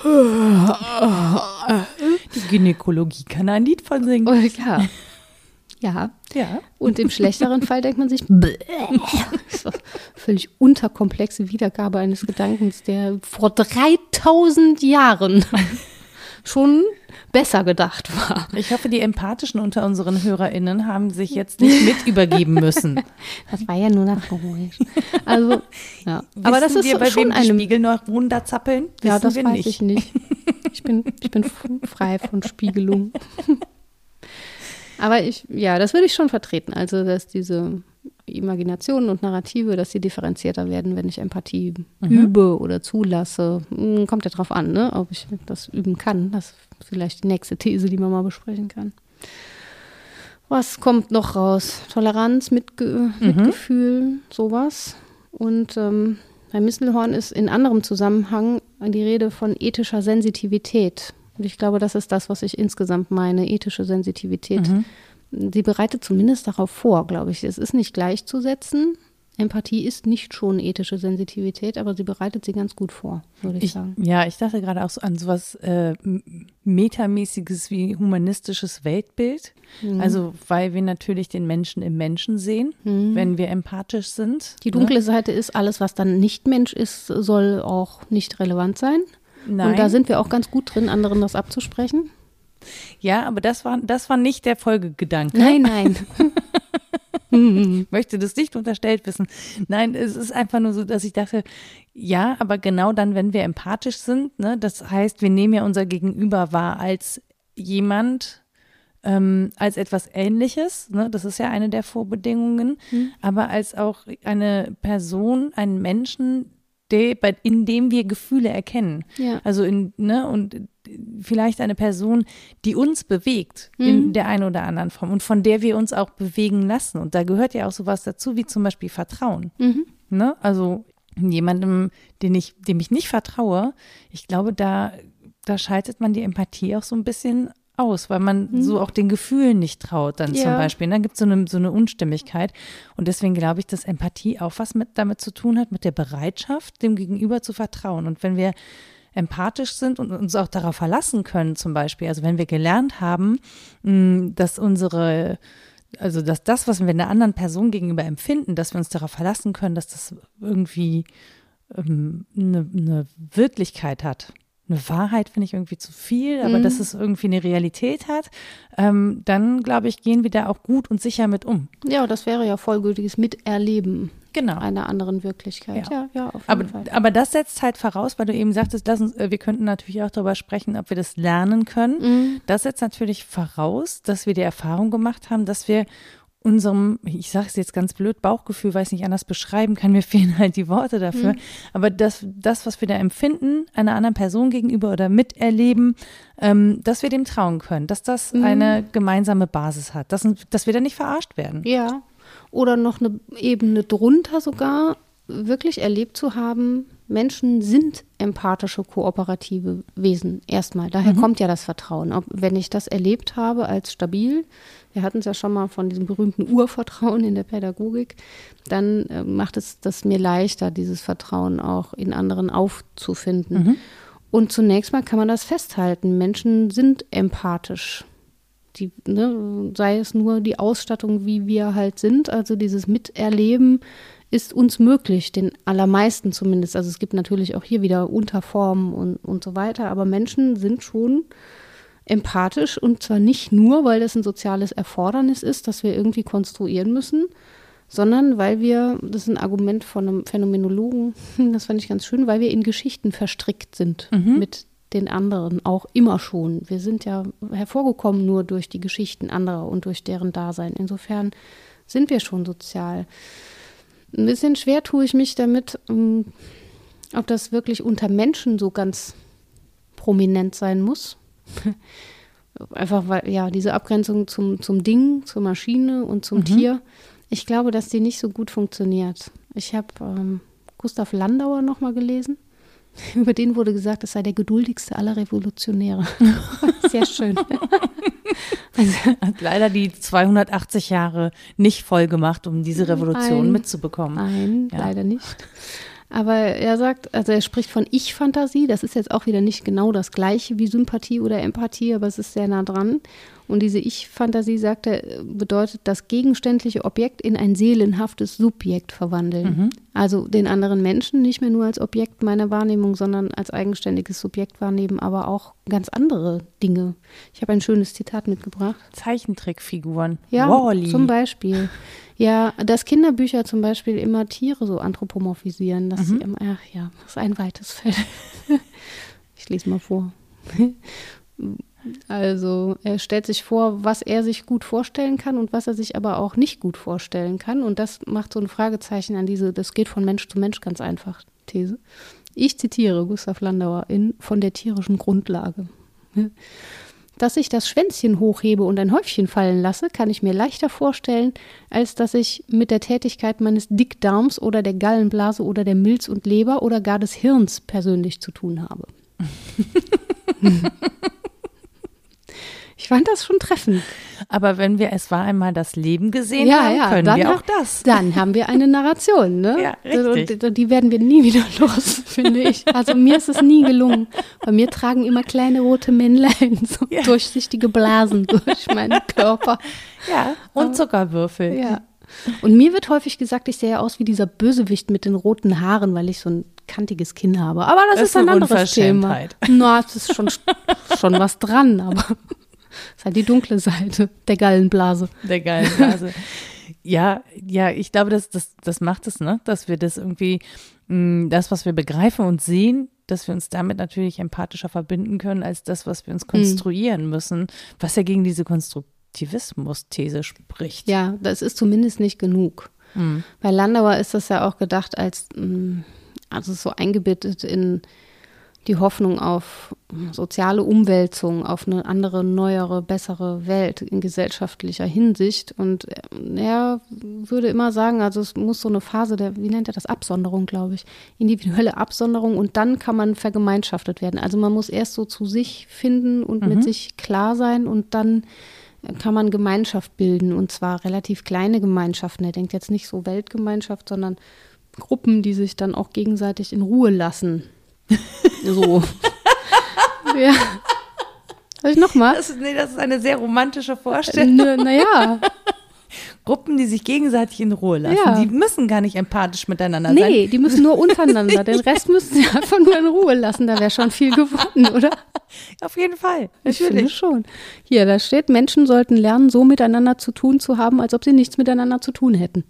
die Gynäkologie kann ein Lied von singen. Oh, klar. Ja. ja. Und im schlechteren Fall denkt man sich, so völlig unterkomplexe Wiedergabe eines Gedankens, der vor dreitausend Jahren schon besser gedacht war. Ich hoffe, die Empathischen unter unseren HörerInnen haben sich jetzt nicht mit übergeben müssen. Das war ja nur nachgeholt. Also, ja. Aber das ist wir, bei schon einem Spiegel noch runterzappeln? Ja, das wir weiß nicht. ich nicht. Ich bin, ich bin frei von Spiegelung. Aber ich, ja, das würde ich schon vertreten. Also, dass diese Imaginationen und Narrative, dass sie differenzierter werden, wenn ich Empathie mhm. übe oder zulasse. Kommt ja drauf an, ne? Ob ich das üben kann. Das ist vielleicht die nächste These, die man mal besprechen kann. Was kommt noch raus? Toleranz, Mitge- mhm. Mitgefühl, sowas. Und ähm, bei Mistelhorn ist in anderem Zusammenhang die Rede von ethischer Sensitivität. Und ich glaube, das ist das, was ich insgesamt meine, ethische Sensitivität. Mhm. Sie bereitet zumindest darauf vor, glaube ich. Es ist nicht gleichzusetzen. Empathie ist nicht schon ethische Sensitivität, aber sie bereitet sie ganz gut vor, würde ich, ich sagen. Ja, ich dachte gerade auch so an sowas äh, metamäßiges wie humanistisches Weltbild. Mhm. Also, weil wir natürlich den Menschen im Menschen sehen, mhm. wenn wir empathisch sind. Die dunkle ne? Seite ist, alles, was dann nicht Mensch ist, soll auch nicht relevant sein. Nein. Und da sind wir auch ganz gut drin, anderen das abzusprechen. Ja, aber das war, das war nicht der Folgegedanke. Nein, nein. Ich möchte das nicht unterstellt wissen. Nein, es ist einfach nur so, dass ich dachte, ja, aber genau dann, wenn wir empathisch sind, ne, das heißt, wir nehmen ja unser Gegenüber wahr als jemand, ähm, als etwas Ähnliches, ne, das ist ja eine der Vorbedingungen, mhm. aber als auch eine Person, einen Menschen, der, in dem wir Gefühle erkennen. Ja. Also in, ne, und vielleicht eine Person, die uns bewegt mhm. in der einen oder anderen Form und von der wir uns auch bewegen lassen. Und da gehört ja auch sowas dazu, wie zum Beispiel Vertrauen. Mhm. Ne? Also jemandem, den ich, dem ich nicht vertraue, ich glaube, da, da schaltet man die Empathie auch so ein bisschen aus, weil man mhm. so auch den Gefühlen nicht traut dann ja. zum Beispiel. Dann gibt es so eine, so eine Unstimmigkeit. Und deswegen glaube ich, dass Empathie auch was mit, damit zu tun hat, mit der Bereitschaft, dem Gegenüber zu vertrauen. Und wenn wir empathisch sind und uns auch darauf verlassen können zum Beispiel, also wenn wir gelernt haben, dass unsere, also dass das, was wir einer anderen Person gegenüber empfinden, dass wir uns darauf verlassen können, dass das irgendwie ähm, eine, eine Wirklichkeit hat. Eine Wahrheit finde ich irgendwie zu viel, aber mhm. dass es irgendwie eine Realität hat, ähm, dann, glaube ich, gehen wir da auch gut und sicher mit um. Ja, das wäre ja vollgültiges Miterleben genau. einer anderen Wirklichkeit. Ja, ja, ja auf jeden aber, Fall. Aber das setzt halt voraus, weil du eben sagtest, lass uns, wir könnten natürlich auch darüber sprechen, ob wir das lernen können. Mhm. Das setzt natürlich voraus, dass wir die Erfahrung gemacht haben, dass wir unserem, ich sage es jetzt ganz blöd, Bauchgefühl, weiß nicht anders beschreiben kann, mir fehlen halt die Worte dafür, mhm. aber das, das, was wir da empfinden, einer anderen Person gegenüber oder miterleben, ähm, dass wir dem trauen können, dass das mhm. eine gemeinsame Basis hat, dass, dass wir da nicht verarscht werden. Ja, oder noch eine Ebene drunter sogar, wirklich erlebt zu haben, Menschen sind empathische, kooperative Wesen erstmal. Daher mhm. kommt ja das Vertrauen. Ob, wenn ich das erlebt habe als stabil, wir hatten es ja schon mal von diesem berühmten Urvertrauen in der Pädagogik, dann äh, macht es das mir leichter, dieses Vertrauen auch in anderen aufzufinden. Mhm. Und zunächst mal kann man das festhalten. Menschen sind empathisch. Die, ne, sei es nur die Ausstattung, wie wir halt sind, also dieses Miterleben ist uns möglich, den allermeisten zumindest. Also es gibt natürlich auch hier wieder Unterformen und, und so weiter, aber Menschen sind schon empathisch und zwar nicht nur, weil das ein soziales Erfordernis ist, das wir irgendwie konstruieren müssen, sondern weil wir, das ist ein Argument von einem Phänomenologen, das fand ich ganz schön, weil wir in Geschichten verstrickt sind mhm. mit den anderen, auch immer schon. Wir sind ja hervorgekommen nur durch die Geschichten anderer und durch deren Dasein. Insofern sind wir schon sozial. Ein bisschen schwer tue ich mich damit, ob das wirklich unter Menschen so ganz prominent sein muss. Einfach weil, ja, diese Abgrenzung zum, zum Ding, zur Maschine und zum mhm. Tier, ich glaube, dass die nicht so gut funktioniert. Ich habe ähm, Gustav Landauer nochmal gelesen. Über den wurde gesagt, es sei der geduldigste aller Revolutionäre. Sehr schön. Also, hat leider die zweihundertachtzig Jahre nicht voll gemacht, um diese Revolution ein, mitzubekommen. Nein, ja. leider nicht. Aber er sagt, also er spricht von Ich-Fantasie, das ist jetzt auch wieder nicht genau das Gleiche wie Sympathie oder Empathie, aber es ist sehr nah dran. Und diese Ich-Fantasie, sagt er, bedeutet das gegenständliche Objekt in ein seelenhaftes Subjekt verwandeln. Mhm. Also den anderen Menschen nicht mehr nur als Objekt meiner Wahrnehmung, sondern als eigenständiges Subjekt wahrnehmen, aber auch ganz andere Dinge. Ich habe ein schönes Zitat mitgebracht. Zeichentrickfiguren. Ja, Wall-E. zum Beispiel. Ja, dass Kinderbücher zum Beispiel immer Tiere so anthropomorphisieren. Dass mhm. sie immer, ach ja, das ist ein weites Feld. Ich lese mal vor. Also er stellt sich vor, was er sich gut vorstellen kann und was er sich aber auch nicht gut vorstellen kann. Und das macht so ein Fragezeichen an diese, das geht von Mensch zu Mensch ganz einfach, These. Ich zitiere Gustav Landauer in Von der tierischen Grundlage. Dass ich das Schwänzchen hochhebe und ein Häufchen fallen lasse, kann ich mir leichter vorstellen, als dass ich mit der Tätigkeit meines Dickdarms oder der Gallenblase oder der Milz und Leber oder gar des Hirns persönlich zu tun habe. Ich fand das schon treffend. Aber wenn wir Es war einmal das Leben gesehen ja, haben, ja, können dann, wir auch das. Dann haben wir eine Narration, ne? Ja, richtig. Und die werden wir nie wieder los, finde ich. Also mir ist es nie gelungen. Bei mir tragen immer kleine rote Männlein so ja. durchsichtige Blasen durch meinen Körper. Ja, und Zuckerwürfel. Ja. Und mir wird häufig gesagt, ich sehe aus wie dieser Bösewicht mit den roten Haaren, weil ich so ein kantiges Kinn habe. Aber das, das ist ein anderes Thema. Na, es ist schon, schon was dran, aber das ist halt die dunkle Seite der Gallenblase. Der Gallenblase. Ja, ja, ich glaube, das, das, das macht es, ne? Dass wir das irgendwie, mh, das, was wir begreifen und sehen, dass wir uns damit natürlich empathischer verbinden können, als das, was wir uns konstruieren mhm. müssen, was ja gegen diese Konstruktivismus-These spricht. Ja, das ist zumindest nicht genug. Mhm. Bei Landauer ist das ja auch gedacht als, mh, also so eingebettet in die Hoffnung auf soziale Umwälzung, auf eine andere, neuere, bessere Welt in gesellschaftlicher Hinsicht. Und er würde immer sagen, also es muss so eine Phase der, wie nennt er das, Absonderung, glaube ich, individuelle Absonderung und dann kann man vergemeinschaftet werden. Also man muss erst so zu sich finden und mhm. mit sich klar sein und dann kann man Gemeinschaft bilden und zwar relativ kleine Gemeinschaften. Er denkt jetzt nicht so Weltgemeinschaft, sondern Gruppen, die sich dann auch gegenseitig in Ruhe lassen. So. Ja. Soll ich nochmal? Das, nee, das ist eine sehr romantische Vorstellung. Naja. Gruppen, die sich gegenseitig in Ruhe lassen. Ja. Die müssen gar nicht empathisch miteinander nee, sein. Nee, die müssen nur untereinander. Den Rest müssen sie einfach nur in Ruhe lassen. Da wäre schon viel gewonnen, oder? Auf jeden Fall. Ich finde schon. Hier, da steht, Menschen sollten lernen, so miteinander zu tun zu haben, als ob sie nichts miteinander zu tun hätten.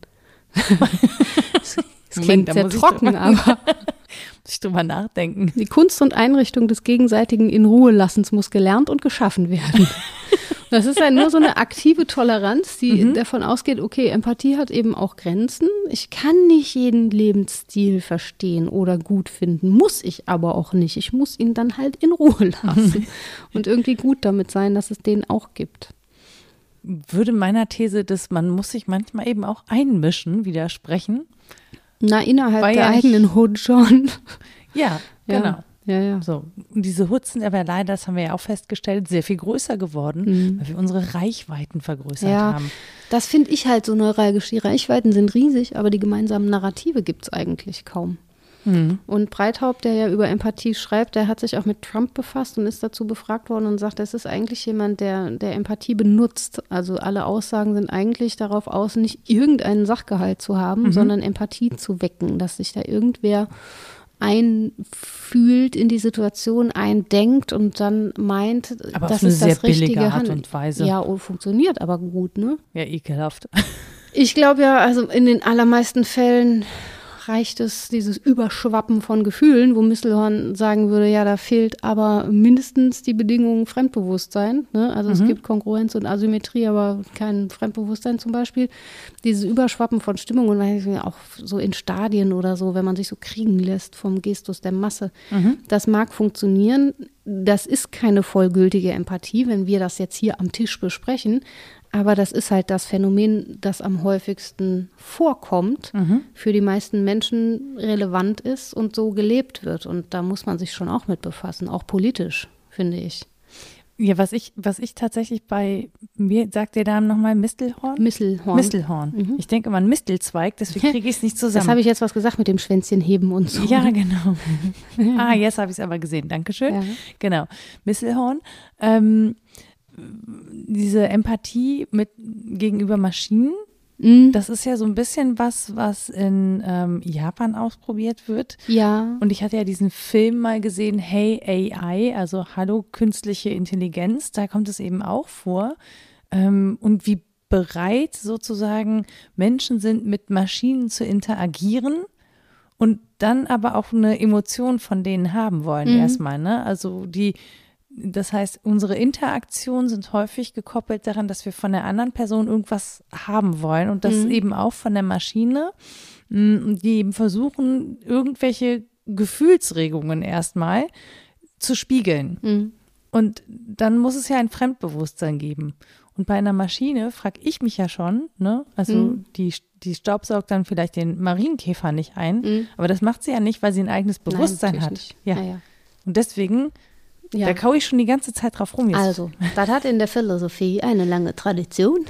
Das, das klingt Moment, sehr trocken, drüber, aber muss ich drüber nachdenken. Die Kunst und Einrichtung des gegenseitigen In-Ruhe-Lassens muss gelernt und geschaffen werden. Das ist ja nur so eine aktive Toleranz, die Mhm. davon ausgeht, okay, Empathie hat eben auch Grenzen. Ich kann nicht jeden Lebensstil verstehen oder gut finden, muss ich aber auch nicht. Ich muss ihn dann halt in Ruhe lassen und irgendwie gut damit sein, dass es den auch gibt. Würde meiner These, dass man muss sich manchmal eben auch einmischen, widersprechen. Na, innerhalb War der ja nicht- eigenen Hut schon. Ja, Ja. genau. Ja, ja. So, und diese Hoods sind aber leider, das haben wir ja auch festgestellt, sehr viel größer geworden, Mhm. weil wir unsere Reichweiten vergrößert Ja, haben. das finde ich halt so neuralgisch. Die Reichweiten sind riesig, aber die gemeinsamen Narrative gibt es eigentlich kaum. Mhm. Und Breithaupt, der ja über Empathie schreibt, der hat sich auch mit Trump befasst und ist dazu befragt worden und sagt, es ist eigentlich jemand, der, der Empathie benutzt. Also alle Aussagen sind eigentlich darauf aus, nicht irgendeinen Sachgehalt zu haben, Mhm. sondern Empathie zu wecken, dass sich da irgendwer einfühlt in die Situation, eindenkt und dann meint, Aber das auf eine ist sehr das richtige billige Art Handeln. und Weise. Ja, und funktioniert aber gut, ne? Ja, ekelhaft. Ich glaube ja, also in den allermeisten Fällen reicht es, dieses Überschwappen von Gefühlen, wo Misselhorn sagen würde, ja, da fehlt aber mindestens die Bedingung Fremdbewusstsein. Ne? Also Mhm. es gibt Kongruenz und Asymmetrie, aber kein Fremdbewusstsein zum Beispiel. Dieses Überschwappen von Stimmungen, auch so in Stadien oder so, wenn man sich so kriegen lässt vom Gestus der Masse, Mhm. das mag funktionieren. Das ist keine vollgültige Empathie, wenn wir das jetzt hier am Tisch besprechen. Aber das ist halt das Phänomen, das am häufigsten vorkommt, Mhm. für die meisten Menschen relevant ist und so gelebt wird. Und da muss man sich schon auch mit befassen, auch politisch, finde ich. Ja, was ich, was ich tatsächlich bei mir, sagt der Dame nochmal Mistelhorn? Mistelhorn. Mistelhorn. Mhm. Ich denke immer ein Mistelzweig, deswegen kriege ich es nicht zusammen. Das habe ich jetzt was gesagt mit dem Schwänzchen heben und so. Ja, genau. Ah, jetzt habe ich es aber gesehen. Dankeschön. Ja. Genau. Mistelhorn. Ähm, diese Empathie mit gegenüber Maschinen, Mhm. das ist ja so ein bisschen was, was in ähm, Japan ausprobiert wird. Ja. Und ich hatte ja diesen Film mal gesehen, Hey A I, also Hallo künstliche Intelligenz, da kommt es eben auch vor. Ähm, und wie bereit sozusagen Menschen sind, mit Maschinen zu interagieren und dann aber auch eine Emotion von denen haben wollen Mhm. erstmal, ne? Also die Das heißt, unsere Interaktionen sind häufig gekoppelt daran, dass wir von der anderen Person irgendwas haben wollen und das Mhm. eben auch von der Maschine, mh, die eben versuchen, irgendwelche Gefühlsregungen erstmal zu spiegeln. Mhm. Und dann muss es ja ein Fremdbewusstsein geben. Und bei einer Maschine frage ich mich ja schon, ne? Also Mhm. die, die staubsaugt dann vielleicht den Marienkäfer nicht ein, Mhm. aber das macht sie ja nicht, weil sie ein eigenes Bewusstsein Nein, hat. natürlich nicht. Ja. Ja, ja. Und deswegen, Ja. da kaue ich schon die ganze Zeit drauf rum jetzt. Also, das hat in der Philosophie eine lange Tradition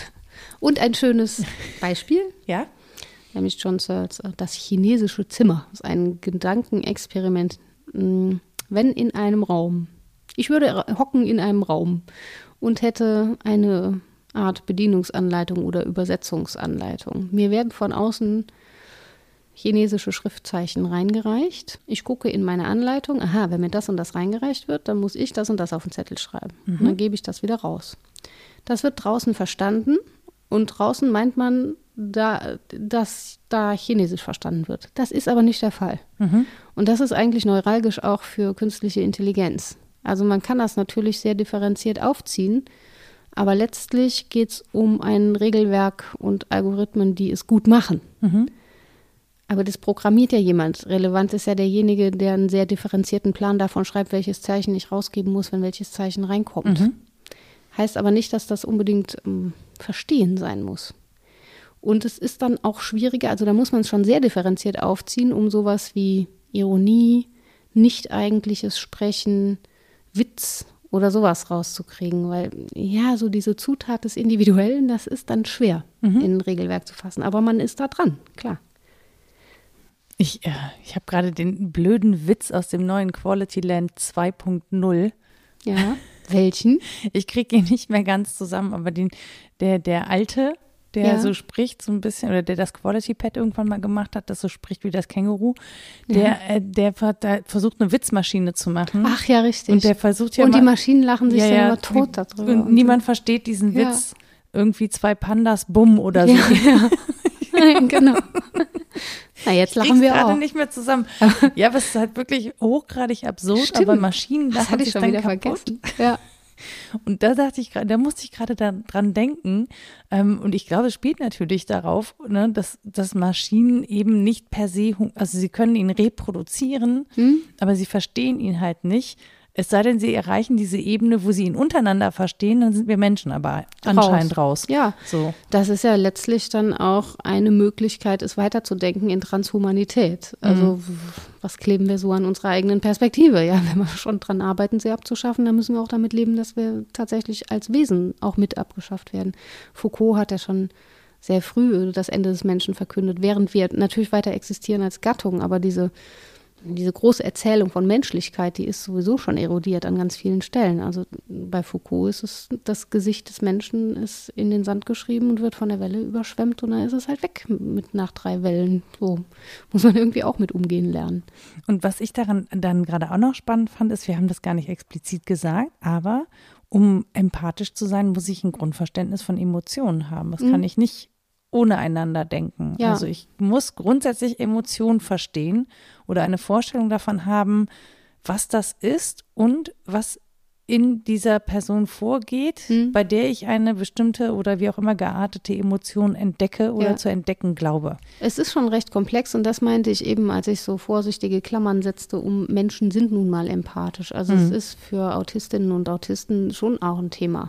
und ein schönes Beispiel, Ja? nämlich John Searles, äh, das chinesische Zimmer. Das ist ein Gedankenexperiment. Mh, Wenn in einem Raum, ich würde ra- hocken in einem Raum und hätte eine Art Bedienungsanleitung oder Übersetzungsanleitung. Mir werden von außen chinesische Schriftzeichen reingereicht. Ich gucke in meine Anleitung, aha, wenn mir das und das reingereicht wird, dann muss ich das und das auf den Zettel schreiben. Und dann gebe ich das wieder raus. Das wird draußen verstanden und draußen meint man, da, dass da Chinesisch verstanden wird. Das ist aber nicht der Fall. Mhm. Und das ist eigentlich neuralgisch auch für künstliche Intelligenz. Also man kann das natürlich sehr differenziert aufziehen, aber letztlich geht es um ein Regelwerk und Algorithmen, die es gut machen. Mhm. Aber das programmiert ja jemand. Relevant ist ja derjenige, der einen sehr differenzierten Plan davon schreibt, welches Zeichen ich rausgeben muss, wenn welches Zeichen reinkommt. Mhm. Heißt aber nicht, dass das unbedingt ähm, Verstehen sein muss. Und es ist dann auch schwieriger, also da muss man es schon sehr differenziert aufziehen, um sowas wie Ironie, nicht eigentliches Sprechen, Witz oder sowas rauszukriegen. Weil ja, so diese Zutat des Individuellen, das ist dann schwer Mhm. in ein Regelwerk zu fassen. Aber man ist da dran, klar. Ich, äh, ich habe gerade den blöden Witz aus dem neuen Quality Land zwei Punkt null. Ja, welchen? Ich kriege ihn nicht mehr ganz zusammen, aber den, der, der alte, der Ja. so spricht, so ein bisschen, oder der das Quality Pad irgendwann mal gemacht hat, das so spricht wie das Känguru, der, Ja. äh, der, ver- der versucht, eine Witzmaschine zu machen. Ach ja, richtig. Und der versucht ja Und die mal, Maschinen lachen sich ja, dann ja, immer tot wie- darüber. Und niemand versteht diesen Ja. Witz. Irgendwie zwei Pandas, bumm oder so. Ja, ja. genau. Na, jetzt lachen Krieg's wir gerade auch. nicht mehr zusammen. Ja, aber es ist halt wirklich hochgradig absurd, Stimmt. aber Maschinen Das lachen hatte ich sich schon dann wieder kaputt. vergessen. Ja. Und da dachte ich gerade, da musste ich gerade dran denken. Ähm, und ich glaube, es spielt natürlich darauf, ne, dass, dass Maschinen eben nicht per se, also sie können ihn reproduzieren, hm? aber sie verstehen ihn halt nicht. Es sei denn, sie erreichen diese Ebene, wo sie ihn untereinander verstehen, dann sind wir Menschen aber anscheinend raus. Ja, so. Das ist ja letztlich dann auch eine Möglichkeit, es weiterzudenken in Transhumanität. Also mhm. was kleben wir so an unserer eigenen Perspektive? Ja, wenn wir schon dran arbeiten, sie abzuschaffen, dann müssen wir auch damit leben, dass wir tatsächlich als Wesen auch mit abgeschafft werden. Foucault hat ja schon sehr früh das Ende des Menschen verkündet, während wir natürlich weiter existieren als Gattung, aber diese Diese große Erzählung von Menschlichkeit, die ist sowieso schon erodiert an ganz vielen Stellen. Also bei Foucault ist es, das Gesicht des Menschen ist in den Sand geschrieben und wird von der Welle überschwemmt und dann ist es halt weg mit nach drei Wellen. So muss man irgendwie auch mit umgehen lernen. Und was ich daran dann gerade auch noch spannend fand, ist, wir haben das gar nicht explizit gesagt, aber um empathisch zu sein, muss ich ein Grundverständnis von Emotionen haben. Das mhm. kann ich nicht ohne einander denken. Ja. Also ich muss grundsätzlich Emotionen verstehen oder eine Vorstellung davon haben, was das ist und was in dieser Person vorgeht, hm. bei der ich eine bestimmte oder wie auch immer geartete Emotion entdecke oder ja. zu entdecken glaube. Es ist schon recht komplex und das meinte ich eben, als ich so vorsichtige Klammern setzte, um Menschen sind nun mal empathisch. Also hm. es ist für Autistinnen und Autisten schon auch ein Thema,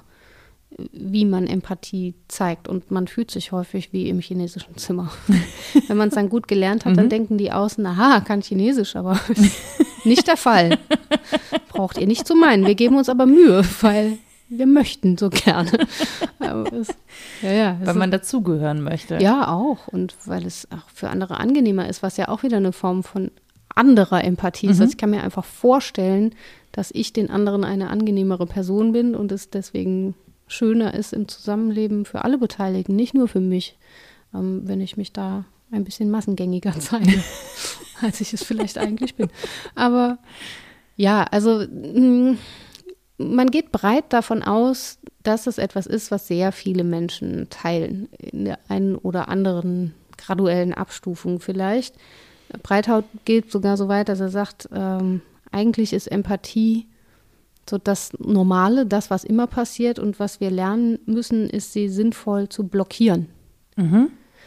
wie man Empathie zeigt. Und man fühlt sich häufig wie im chinesischen Zimmer. Wenn man es dann gut gelernt hat, dann mhm. denken die Außen, aha, kann Chinesisch, aber nicht der Fall. Braucht ihr nicht zu meinen. Wir geben uns aber Mühe, weil wir möchten so gerne. Aber es, ja, ja, weil man dazugehören möchte. Ja, auch. Und weil es auch für andere angenehmer ist, was ja auch wieder eine Form von anderer Empathie ist. Mhm. Also ich kann mir einfach vorstellen, dass ich den anderen eine angenehmere Person bin und es deswegen schöner ist im Zusammenleben für alle Beteiligten, nicht nur für mich, ähm, wenn ich mich da ein bisschen massengängiger zeige, als ich es vielleicht eigentlich bin. Aber ja, also mh, man geht breit davon aus, dass es etwas ist, was sehr viele Menschen teilen, in der einen oder anderen graduellen Abstufung vielleicht. Breithaut geht sogar so weit, dass er sagt, ähm, eigentlich ist Empathie so das Normale, das, was immer passiert und was wir lernen müssen, ist, sie sinnvoll zu blockieren mhm.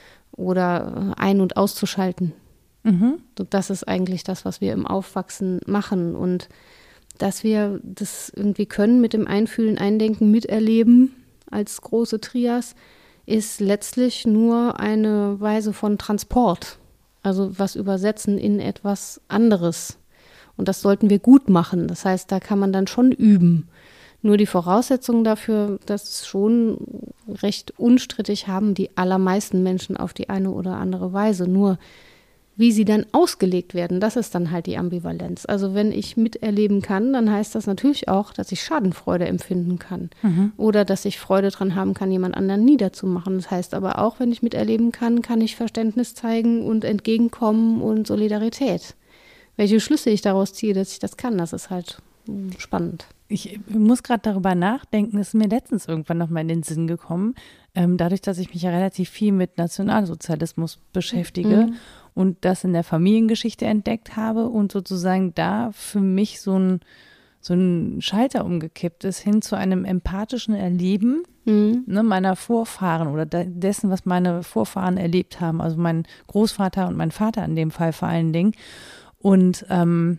oder ein- und auszuschalten. Mhm. So, das ist eigentlich das, was wir im Aufwachsen machen und dass wir das irgendwie können mit dem Einfühlen, Eindenken, Miterleben als große Trias, ist letztlich nur eine Weise von Transport, also was übersetzen in etwas anderes. Und das sollten wir gut machen. Das heißt, da kann man dann schon üben. Nur die Voraussetzungen dafür, das schon recht unstrittig haben die allermeisten Menschen auf die eine oder andere Weise. Nur wie sie dann ausgelegt werden, das ist dann halt die Ambivalenz. Also wenn ich miterleben kann, dann heißt das natürlich auch, dass ich Schadenfreude empfinden kann. Mhm. Oder dass ich Freude dran haben kann, jemand anderen niederzumachen. Das heißt aber auch, wenn ich miterleben kann, kann ich Verständnis zeigen und Entgegenkommen und Solidarität. Welche Schlüsse ich daraus ziehe, dass ich das kann, das ist halt spannend. Ich muss gerade darüber nachdenken, das ist mir letztens irgendwann nochmal in den Sinn gekommen, ähm, dadurch, dass ich mich ja relativ viel mit Nationalsozialismus beschäftige mhm. und das in der Familiengeschichte entdeckt habe und sozusagen da für mich so ein, so ein Schalter umgekippt ist hin zu einem empathischen Erleben mhm. ne, meiner Vorfahren oder de- dessen, was meine Vorfahren erlebt haben, also mein Großvater und mein Vater in dem Fall vor allen Dingen. Und ähm,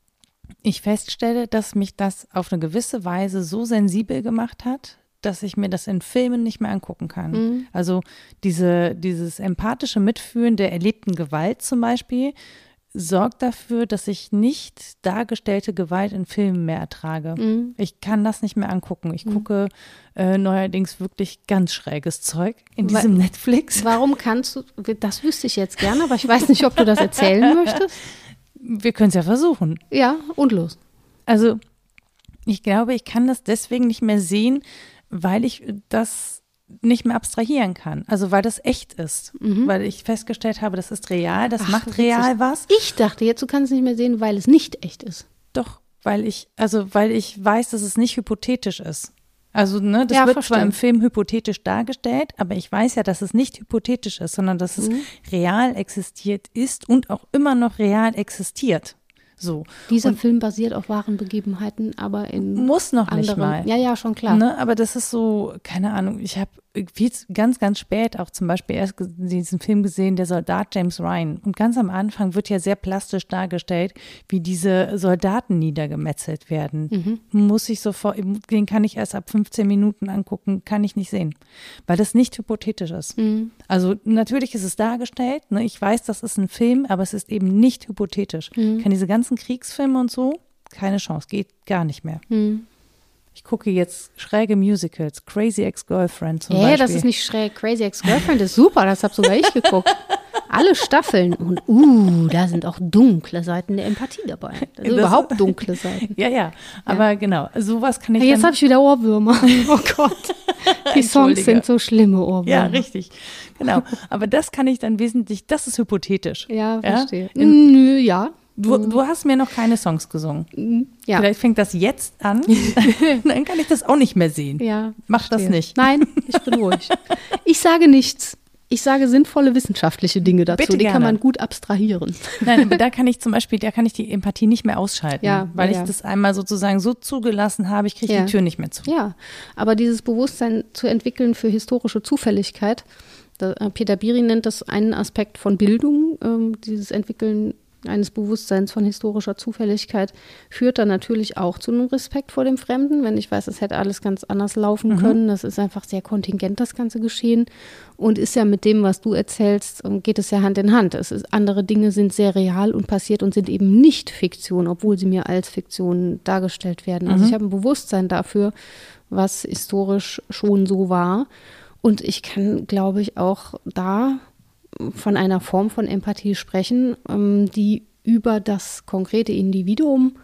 ich feststelle, dass mich das auf eine gewisse Weise so sensibel gemacht hat, dass ich mir das in Filmen nicht mehr angucken kann. Mhm. Also diese, dieses empathische Mitfühlen der erlebten Gewalt zum Beispiel sorgt dafür, dass ich nicht dargestellte Gewalt in Filmen mehr ertrage. Mhm. Ich kann das nicht mehr angucken. Ich mhm. gucke äh, neuerdings wirklich ganz schräges Zeug in diesem Wa- Netflix. Warum kannst du, das wüsste ich jetzt gerne, aber ich weiß nicht, ob du das erzählen möchtest. Wir können es ja versuchen. Ja, und los. Also ich glaube, ich kann das deswegen nicht mehr sehen, weil ich das nicht mehr abstrahieren kann. Also weil das echt ist. Mhm. Weil ich festgestellt habe, das ist real, das Ach, macht real was. Ich dachte jetzt, du kannst es nicht mehr sehen, weil es nicht echt ist. Doch, weil ich, also weil ich weiß, dass es nicht hypothetisch ist. Also ne, das ja, wird verstehe. zwar im Film hypothetisch dargestellt, aber ich weiß ja, dass es nicht hypothetisch ist, sondern dass es mhm. real existiert ist und auch immer noch real existiert. So. Dieser und Film basiert auf wahren Begebenheiten, aber in muss noch anderen. Nicht mal. Ja, ja, schon klar. Ne? Aber das ist so, keine Ahnung, ich habe viel, ganz, ganz spät auch zum Beispiel erst diesen Film gesehen, der Soldat James Ryan. Und ganz am Anfang wird ja sehr plastisch dargestellt, wie diese Soldaten niedergemetzelt werden. Mhm. Muss ich sofort, den kann ich erst ab fünfzehn Minuten angucken, kann ich nicht sehen, weil das nicht hypothetisch ist. Mhm. Also natürlich ist es dargestellt, ne? Ich weiß, das ist ein Film, aber es ist eben nicht hypothetisch. Mhm. Ich kann diese ganzen Kriegsfilme und so, keine Chance, geht gar nicht mehr. Mhm. Ich gucke jetzt schräge Musicals, Crazy Ex-Girlfriend zum hey, Beispiel. Das ist nicht schräg, Crazy Ex-Girlfriend ist super, das habe sogar ich geguckt. Alle Staffeln und uh, da sind auch dunkle Seiten der Empathie dabei. Also überhaupt dunkle Seiten. Ja, ja, aber ja. genau, sowas kann ich hey, Jetzt habe ich wieder Ohrwürmer. Oh Gott, die Songs sind so schlimme Ohrwürmer. Ja, richtig, genau. Aber das kann ich dann wesentlich, das ist hypothetisch. Ja, verstehe. Ja? In, Nö, ja. Du, du hast mir noch keine Songs gesungen. Ja. Vielleicht fängt das jetzt an, dann kann ich das auch nicht mehr sehen. Ja, Mach verstehe. Das nicht. Nein, ich bin ruhig. Ich sage nichts. Ich sage sinnvolle wissenschaftliche Dinge dazu. Bitte die gerne. Kann man gut abstrahieren. Nein, aber da kann ich zum Beispiel, da kann ich die Empathie nicht mehr ausschalten, ja, weil ja. ich das einmal sozusagen so zugelassen habe, ich kriege ja. die Tür nicht mehr zu. Ja, aber dieses Bewusstsein zu entwickeln für historische Zufälligkeit, da, Peter Biri nennt das einen Aspekt von Bildung, ähm, dieses Entwickeln eines Bewusstseins von historischer Zufälligkeit führt dann natürlich auch zu einem Respekt vor dem Fremden, wenn ich weiß, es hätte alles ganz anders laufen mhm. können. Das ist einfach sehr kontingent, das ganze Geschehen. Und ist ja mit dem, was du erzählst, geht es ja Hand in Hand. Es ist, andere Dinge sind sehr real und passiert und sind eben nicht Fiktion, obwohl sie mir als Fiktion dargestellt werden. Also mhm. ich habe ein Bewusstsein dafür, was historisch schon so war. Und ich kann, glaube ich, auch da von einer Form von Empathie sprechen, ähm, die über das konkrete Individuum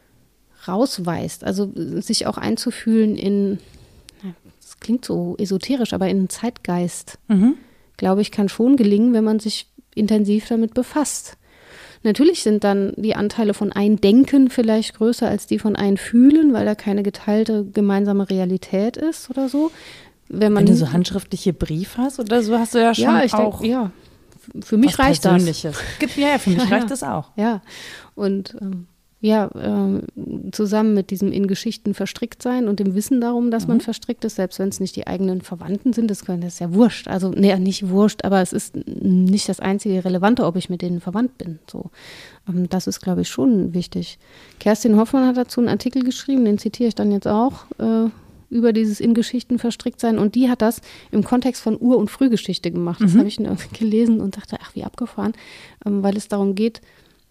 rausweist. Also sich auch einzufühlen in, das klingt so esoterisch, aber in einen Zeitgeist, mhm. glaube ich, kann schon gelingen, wenn man sich intensiv damit befasst. Natürlich sind dann die Anteile von Eindenken vielleicht größer als die von Einfühlen, weil da keine geteilte gemeinsame Realität ist oder so. Wenn, man, Wenn du so handschriftliche Briefe hast oder so, hast du ja schon ja, ich auch. Denk, ja, für mich reicht das. Gibt, ja, für mich reicht das auch. Ja, und ähm, ja, äh, zusammen mit diesem in Geschichten verstrickt sein und dem Wissen darum, dass mhm. man verstrickt ist, selbst wenn es nicht die eigenen Verwandten sind, das, können, das ist ja wurscht. Also, nee, nicht wurscht, aber es ist nicht das einzige Relevante, ob ich mit denen verwandt bin. So, ähm, das ist, glaube ich, schon wichtig. Kerstin Hoffmann hat dazu einen Artikel geschrieben, den zitiere ich dann jetzt auch, äh, über dieses in Geschichten verstrickt sein. Und die hat das im Kontext von Ur- und Frühgeschichte gemacht. Das mhm. habe ich gelesen und dachte, ach, wie abgefahren, ähm, weil es darum geht,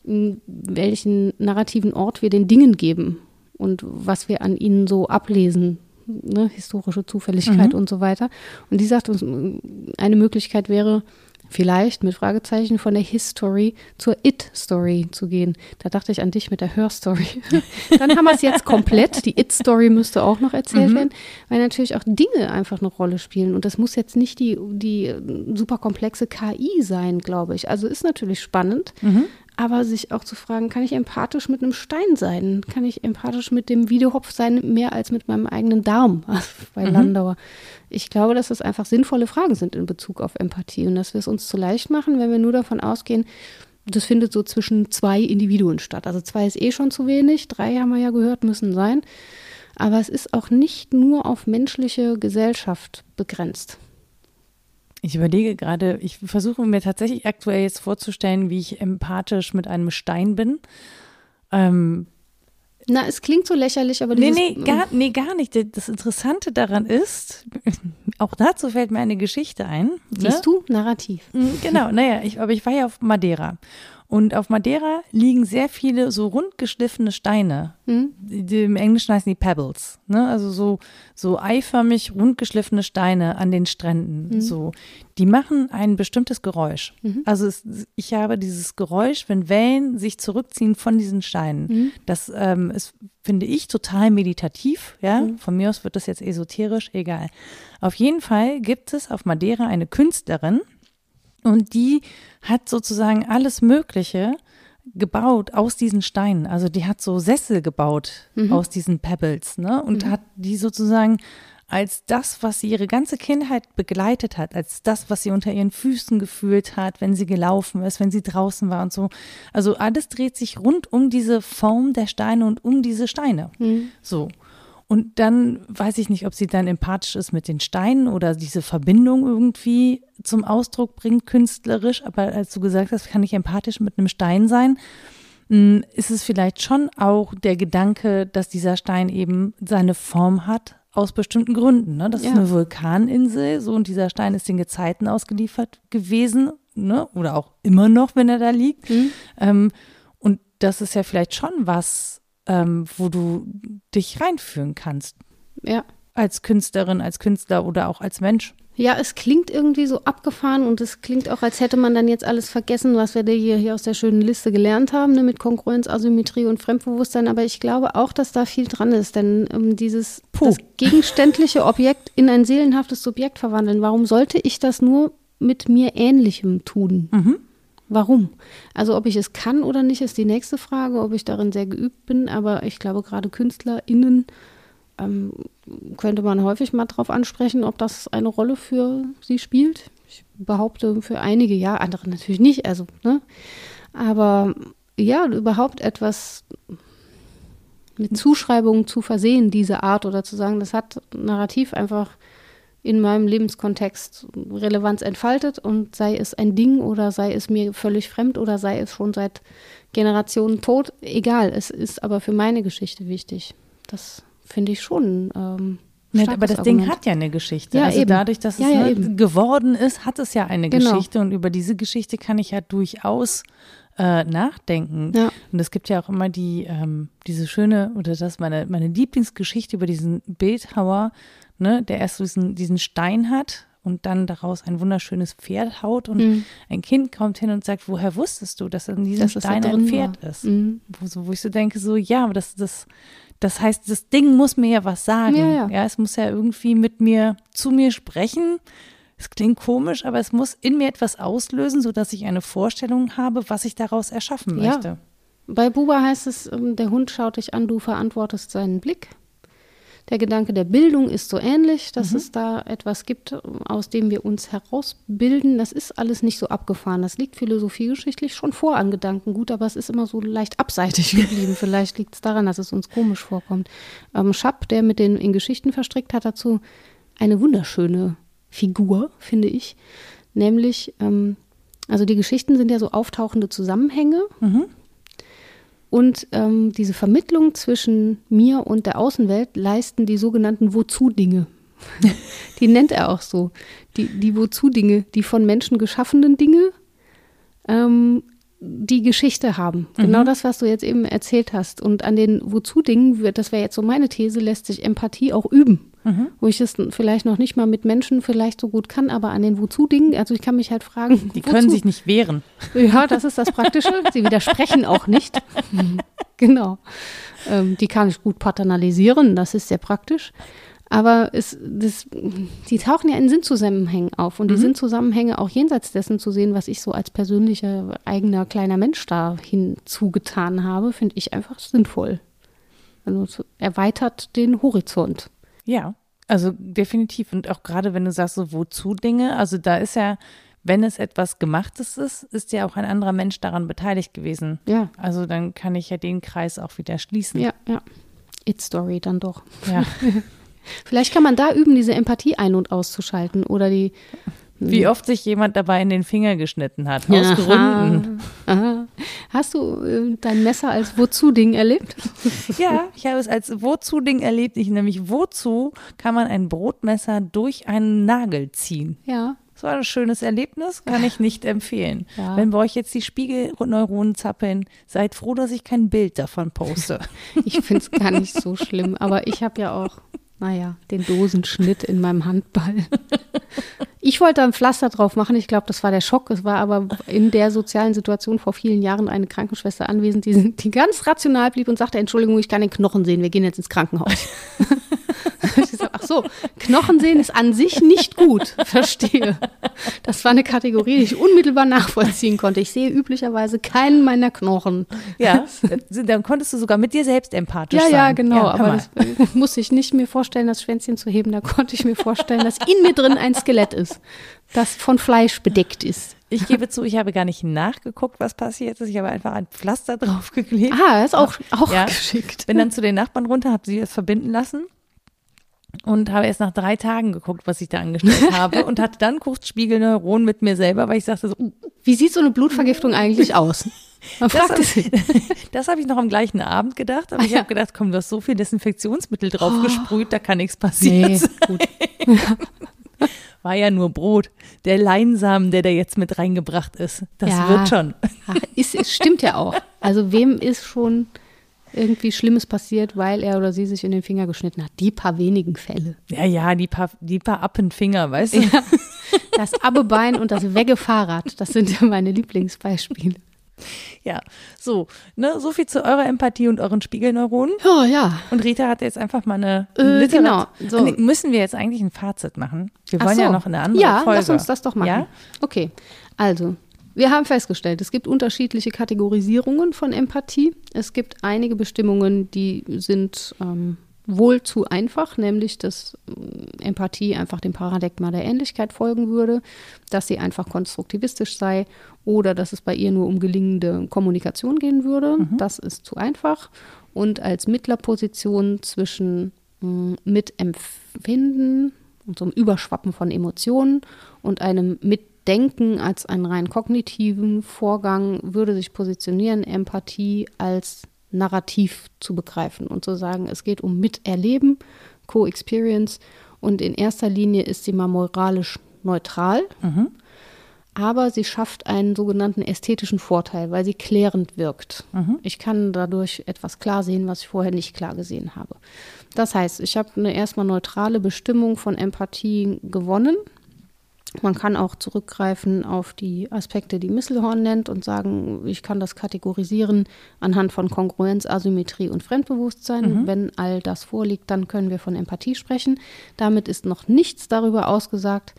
welchen narrativen Ort wir den Dingen geben und was wir an ihnen so ablesen, ne? Historische Zufälligkeit mhm. und so weiter. Und die sagt uns, eine Möglichkeit wäre, vielleicht mit Fragezeichen von der History zur It-Story zu gehen. Da dachte ich an dich mit der Hör-Story. Dann haben wir es jetzt komplett. Die It-Story müsste auch noch erzählt mhm. werden, weil natürlich auch Dinge einfach eine Rolle spielen. Und das muss jetzt nicht die, die super komplexe K I sein, glaube ich. Also ist natürlich spannend, mhm. aber sich auch zu fragen, kann ich empathisch mit einem Stein sein? Kann ich empathisch mit dem Wiedehopf sein, mehr als mit meinem eigenen Darm? Also bei mhm. Landauer. Ich glaube, dass das einfach sinnvolle Fragen sind in Bezug auf Empathie und dass wir es uns zu leicht machen, wenn wir nur davon ausgehen, das findet so zwischen zwei Individuen statt. Also zwei ist eh schon zu wenig, drei haben wir ja gehört, müssen sein. Aber es ist auch nicht nur auf menschliche Gesellschaft begrenzt. Ich überlege gerade, ich versuche mir tatsächlich aktuell jetzt vorzustellen, wie ich empathisch mit einem Stein bin. Ähm, Na, es klingt so lächerlich, aber nee, nee, gar, nee, gar nicht. Das Interessante daran ist, auch dazu fällt mir eine Geschichte ein. Siehst ne? du? Narrativ. Genau, naja, ich, aber ich war ja auf Madeira. Und auf Madeira liegen sehr viele so rund geschliffene Steine. Mhm. Die, die, im Englischen heißen die Pebbles. Ne? Also so, so eiförmig rund geschliffene Steine an den Stränden. Mhm. So. Die machen ein bestimmtes Geräusch. Mhm. Also es, ich habe dieses Geräusch, wenn Wellen sich zurückziehen von diesen Steinen. Mhm. Das ähm, ist, finde ich, total meditativ. Ja? Mhm. Von mir aus wird das jetzt esoterisch, egal. Auf jeden Fall gibt es auf Madeira eine Künstlerin, und die hat sozusagen alles Mögliche gebaut aus diesen Steinen. Also die hat so Sessel gebaut mhm. aus diesen Pebbles, ne? Und mhm. hat die sozusagen als das, was sie ihre ganze Kindheit begleitet hat, als das, was sie unter ihren Füßen gefühlt hat, wenn sie gelaufen ist, wenn sie draußen war und so. Also alles dreht sich rund um diese Form der Steine und um diese Steine. Mhm. So. Und dann weiß ich nicht, ob sie dann empathisch ist mit den Steinen oder diese Verbindung irgendwie zum Ausdruck bringt, künstlerisch. Aber als du gesagt hast, kann ich empathisch mit einem Stein sein, ist es vielleicht schon auch der Gedanke, dass dieser Stein eben seine Form hat aus bestimmten Gründen. Ne? Das ja. ist eine Vulkaninsel, so, und dieser Stein ist den Gezeiten ausgeliefert gewesen, ne? Oder auch immer noch, wenn er da liegt. Mhm. Ähm, und das ist ja vielleicht schon was, Ähm, wo du dich reinfühlen kannst. Ja. Als Künstlerin, als Künstler oder auch als Mensch. Ja, es klingt irgendwie so abgefahren und es klingt auch, als hätte man dann jetzt alles vergessen, was wir hier, hier aus der schönen Liste gelernt haben, ne, mit Kongruenz, Asymmetrie und Fremdbewusstsein. Aber ich glaube auch, dass da viel dran ist, denn ähm, dieses das gegenständliche Objekt in ein seelenhaftes Subjekt verwandeln, warum sollte ich das nur mit mir Ähnlichem tun? Mhm. Warum? Also ob ich es kann oder nicht, ist die nächste Frage, ob ich darin sehr geübt bin. Aber ich glaube, gerade KünstlerInnen ähm, könnte man häufig mal drauf ansprechen, ob das eine Rolle für sie spielt. Ich behaupte für einige ja, andere natürlich nicht. Also, ne? Aber ja, überhaupt etwas mit Zuschreibungen zu versehen, diese Art, oder zu sagen, das hat narrativ einfach in meinem Lebenskontext Relevanz entfaltet, und sei es ein Ding oder sei es mir völlig fremd oder sei es schon seit Generationen tot, egal, es ist aber für meine Geschichte wichtig. Das finde ich schon ähm, ja, aber das Argument. Ding hat ja eine Geschichte. Ja, also eben. Dadurch, dass es ja, ja, ne, geworden ist, hat es ja eine genau. Geschichte, und über diese Geschichte kann ich ja durchaus äh, nachdenken. Ja. Und es gibt ja auch immer die ähm, diese schöne, oder das ist meine, meine Lieblingsgeschichte über diesen Bildhauer, ne, der erst diesen, diesen Stein hat und dann daraus ein wunderschönes Pferd haut, und mhm. ein Kind kommt hin und sagt, woher wusstest du, dass in diesem das Stein ein Pferd war. Ist? Mhm. Wo, so, wo ich so denke, so ja, aber das, das, das heißt, das Ding muss mir ja was sagen. Ja, ja. ja, es muss ja irgendwie mit mir, zu mir sprechen. Es klingt komisch, aber es muss in mir etwas auslösen, sodass ich eine Vorstellung habe, was ich daraus erschaffen möchte. Ja. Bei Buber heißt es, der Hund schaut dich an, du verantwortest seinen Blick. Der Gedanke der Bildung ist so ähnlich, dass mhm. es da etwas gibt, aus dem wir uns herausbilden. Das ist alles nicht so abgefahren. Das liegt philosophiegeschichtlich schon vor an Gedankengut, aber es ist immer so leicht abseitig geblieben. Vielleicht liegt es daran, dass es uns komisch vorkommt. Ähm, Schapp, der mit den in Geschichten verstrickt, hat dazu eine wunderschöne Figur, finde ich. Nämlich, ähm, also die Geschichten sind ja so auftauchende Zusammenhänge. Mhm. Und ähm, diese Vermittlung zwischen mir und der Außenwelt leisten die sogenannten Wozu-Dinge. Die nennt er auch so. Die, die Wozu-Dinge, die von Menschen geschaffenen Dinge, ähm, die Geschichte haben. Mhm. Genau das, was du jetzt eben erzählt hast. Und an den Wozu-Dingen, wird, das wäre jetzt so meine These, lässt sich Empathie auch üben. Mhm. Wo ich es vielleicht noch nicht mal mit Menschen vielleicht so gut kann, aber an den Wozu-Dingen, also ich kann mich halt fragen, die wozu? Können sich nicht wehren. Ja, das ist das Praktische. Sie widersprechen auch nicht. Genau. Ähm, die kann ich gut paternalisieren, das ist sehr praktisch. Aber es, das, die tauchen ja in Sinnzusammenhängen auf, und die mhm. Sinnzusammenhänge auch jenseits dessen zu sehen, was ich so als persönlicher, eigener, kleiner Mensch da hinzugetan habe, finde ich einfach sinnvoll. Also es erweitert den Horizont. Ja, also definitiv. Und auch gerade, wenn du sagst, so wozu Dinge, also da ist ja, wenn es etwas Gemachtes ist, ist ja auch ein anderer Mensch daran beteiligt gewesen. Ja. Also dann kann ich ja den Kreis auch wieder schließen. Ja, ja. It's-Story dann doch. Ja. Vielleicht kann man da üben, diese Empathie ein- und auszuschalten oder die. Wie oft sich jemand dabei in den Finger geschnitten hat, aus Aha. Gründen. Aha. Hast du äh, dein Messer als Wozu-Ding erlebt? Ja, ich habe es als Wozu-Ding erlebt. Ich nämlich, wozu kann man ein Brotmesser durch einen Nagel ziehen? Ja. Das war ein schönes Erlebnis, kann ich nicht empfehlen. Ja. Wenn bei euch jetzt die Spiegelneuronen zappeln, seid froh, dass ich kein Bild davon poste. Ich finde es gar nicht so schlimm, aber ich habe ja auch, naja, den Dosenschnitt in meinem Handball. Ich wollte ein Pflaster drauf machen. Ich glaube, das war der Schock. Es war aber in der sozialen Situation vor vielen Jahren eine Krankenschwester anwesend, die, die ganz rational blieb und sagte, Entschuldigung, ich kann den Knochen sehen, wir gehen jetzt ins Krankenhaus. Ich sag, ach so, Knochen sehen ist an sich nicht gut. Verstehe. Das war eine Kategorie, die ich unmittelbar nachvollziehen konnte. Ich sehe üblicherweise keinen meiner Knochen. Ja, dann konntest du sogar mit dir selbst empathisch ja, sein. Ja, ja, genau. Ja, aber das muss ich nicht mir vorstellen, das Schwänzchen zu heben. Da konnte ich mir vorstellen, dass in mir drin ein Skelett ist, das von Fleisch bedeckt ist. Ich gebe zu, ich habe gar nicht nachgeguckt, was passiert ist. Ich habe einfach ein Pflaster draufgeklebt. Ah, ist auch, auch ja. geschickt. Bin dann zu den Nachbarn runter, habe sie das verbinden lassen und habe erst nach drei Tagen geguckt, was ich da angestellt habe und hatte dann kurz Spiegelneuronen mit mir selber, weil ich sagte so, wie sieht so eine Blutvergiftung eigentlich aus? Man fragt das habe das hab ich noch am gleichen Abend gedacht, aber ah, ich ja. habe gedacht, komm, du hast so viel Desinfektionsmittel drauf oh. gesprüht, da kann nichts passieren. Nee, gut. War ja nur Brot. Der Leinsamen, der da jetzt mit reingebracht ist, das ja. wird schon. Ach, ist, es stimmt ja auch. Also wem ist schon irgendwie Schlimmes passiert, weil er oder sie sich in den Finger geschnitten hat? Die paar wenigen Fälle. Ja, ja, die paar, die paar Appenfinger, weißt du? Ja. Das Abbebein und das Wegge-Fahrrad, das sind ja meine Lieblingsbeispiele. Ja, so, ne, so viel zu eurer Empathie und euren Spiegelneuronen. Oh, ja. Und Rita hat jetzt einfach mal eine äh, Genau. So. Müssen wir jetzt eigentlich ein Fazit machen? Wir wollen so. ja noch eine andere ja, Folge. Ja, lass uns das doch machen. Ja? Okay, also, wir haben festgestellt, es gibt unterschiedliche Kategorisierungen von Empathie. Es gibt einige Bestimmungen, die sind ähm, wohl zu einfach, nämlich dass äh, Empathie einfach dem Paradigma der Ähnlichkeit folgen würde, dass sie einfach konstruktivistisch sei oder dass es bei ihr nur um gelingende Kommunikation gehen würde. Mhm. Das ist zu einfach. Und als Mittlerposition zwischen mh, Mitempfinden und so einem Überschwappen von Emotionen und einem Mitdenken als einen rein kognitiven Vorgang würde sich positionieren, Empathie als narrativ zu begreifen und zu sagen, es geht um Miterleben, Co-Experience und in erster Linie ist sie mal moralisch neutral, mhm. aber sie schafft einen sogenannten ästhetischen Vorteil, weil sie klärend wirkt. Mhm. Ich kann dadurch etwas klar sehen, was ich vorher nicht klar gesehen habe. Das heißt, ich habe eine erstmal neutrale Bestimmung von Empathie gewonnen. Man kann auch zurückgreifen auf die Aspekte, die Misselhorn nennt und sagen, ich kann das kategorisieren anhand von Kongruenz, Asymmetrie und Fremdbewusstsein. Mhm. Wenn all das vorliegt, dann können wir von Empathie sprechen. Damit ist noch nichts darüber ausgesagt,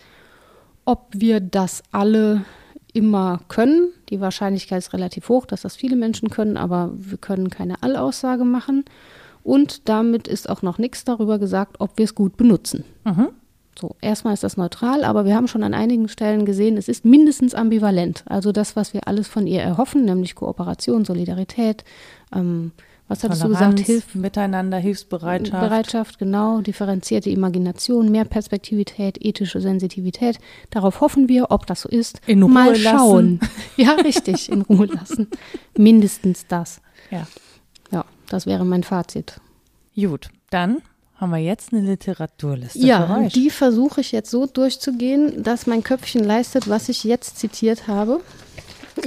ob wir das alle immer können. Die Wahrscheinlichkeit ist relativ hoch, dass das viele Menschen können, aber wir können keine Allaussage machen. Und damit ist auch noch nichts darüber gesagt, ob wir es gut benutzen. Mhm. So, erstmal ist das neutral, aber wir haben schon an einigen Stellen gesehen, es ist mindestens ambivalent. Also das, was wir alles von ihr erhoffen, nämlich Kooperation, Solidarität, ähm, was hattest Toleranz, du gesagt? Hilf- Miteinander, Hilfsbereitschaft. Bereitschaft, genau, differenzierte Imagination, mehr Perspektivität, ethische Sensitivität. Darauf hoffen wir, ob das so ist. In Ruhe Mal schauen. Lassen. Ja, richtig, in Ruhe lassen. Mindestens das. Ja. Ja, das wäre mein Fazit. Gut, dann haben wir jetzt eine Literaturliste ja, für euch. Die versuche ich jetzt so durchzugehen, dass mein Köpfchen leistet, was ich jetzt zitiert habe. äh,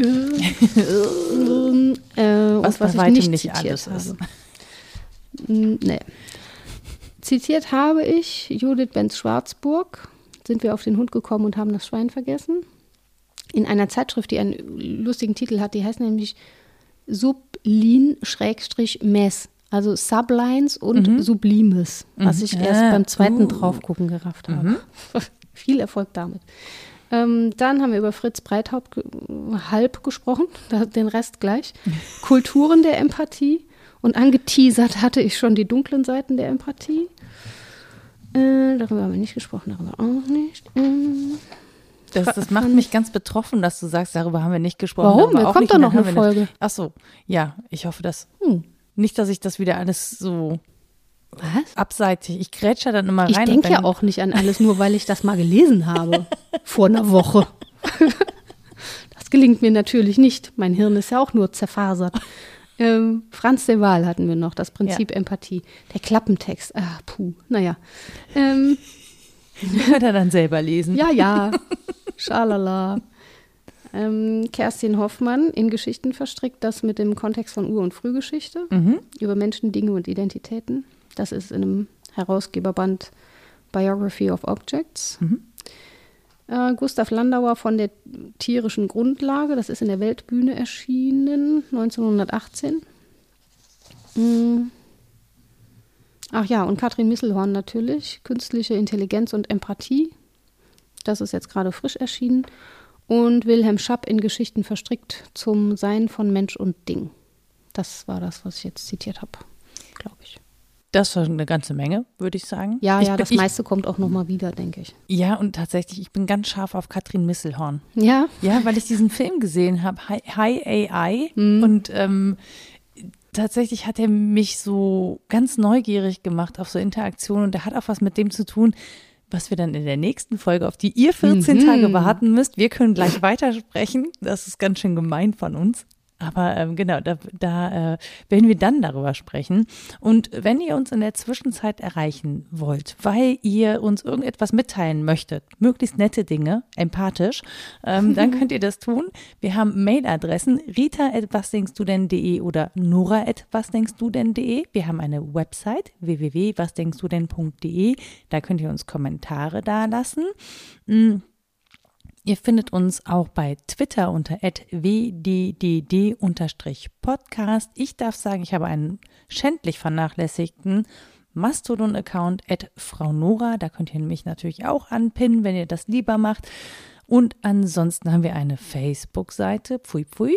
was, was bei weitem ich nicht, nicht alles habe. ist. Nee. Zitiert habe ich Judith Benz-Schwarzburg. Sind wir auf den Hund gekommen und haben das Schwein vergessen. In einer Zeitschrift, die einen lustigen Titel hat, die heißt nämlich Sublin-Mess. Also Sublines und mhm. Sublimes, was ich mhm. erst ah, beim zweiten uh. Draufgucken gerafft habe. Mhm. Viel Erfolg damit. Ähm, dann haben wir über Fritz Breithaupt ge- halb gesprochen, den Rest gleich. Kulturen der Empathie. Und angeteasert hatte ich schon die dunklen Seiten der Empathie. Äh, darüber haben wir nicht gesprochen, darüber auch nicht. Ähm, das, das macht mich ganz betroffen, dass du sagst, darüber haben wir nicht gesprochen. Warum? Da kommt doch noch eine Folge. Ach so, ja, ich hoffe, dass... Hm. Nicht, dass ich das wieder alles so Was? abseitig, ich grätsche da dann immer rein. Ich denke ja auch nicht an alles, nur weil ich das mal gelesen habe, vor einer Woche. Das gelingt mir natürlich nicht. Mein Hirn ist ja auch nur zerfasert. Ähm, Franz de Waal hatten wir noch, das Prinzip ja. Empathie. Der Klappentext, ah, puh, naja. Ähm, Wird er dann selber lesen. Ja, ja, schalala. Ähm, Kerstin Hoffmann in Geschichten verstrickt, das mit dem Kontext von Ur- und Frühgeschichte mhm. über Menschen, Dinge und Identitäten. Das ist in einem Herausgeberband Biography of Objects. Mhm. Äh, Gustav Landauer von der tierischen Grundlage, das ist in der Weltbühne erschienen, neunzehnhundertachtzehn. Mhm. Ach ja, und Katrin Misselhorn natürlich, Künstliche Intelligenz und Empathie. Das ist jetzt gerade frisch erschienen. Und Wilhelm Schapp in Geschichten verstrickt zum Sein von Mensch und Ding. Das war das, was ich jetzt zitiert habe, glaube ich. Das war eine ganze Menge, würde ich sagen. Ja, ich ja, bin, das meiste ich, kommt auch nochmal wieder, denke ich. Ja, und tatsächlich, ich bin ganz scharf auf Katrin Misselhorn. Ja? Ja, weil ich diesen Film gesehen habe, High A I. Mhm. Und ähm, tatsächlich hat er mich so ganz neugierig gemacht auf so Interaktionen. Und der hat auch was mit dem zu tun, was wir dann in der nächsten Folge, auf die ihr vierzehn mhm. Tage warten müsst. Wir können gleich weitersprechen. Das ist ganz schön gemein von uns. Aber ähm, genau, da, da äh, werden wir dann darüber sprechen. Und wenn ihr uns in der Zwischenzeit erreichen wollt, weil ihr uns irgendetwas mitteilen möchtet, möglichst nette Dinge, empathisch, ähm, dann könnt ihr das tun. Wir haben Mailadressen rita at wasdenkstudenn.de oder nora at wasdenkstudenn.de. Wir haben eine Website w w w punkt wasdenkstudenn punkt de. Da könnt ihr uns Kommentare dalassen. Mhm. Ihr findet uns auch bei Twitter unter at w d d d Podcast. Ich darf sagen, ich habe einen schändlich vernachlässigten Mastodon-Account at Frau Nora. Da könnt ihr mich natürlich auch anpinnen, wenn ihr das lieber macht. Und ansonsten haben wir eine Facebook-Seite. Pfui, pfui.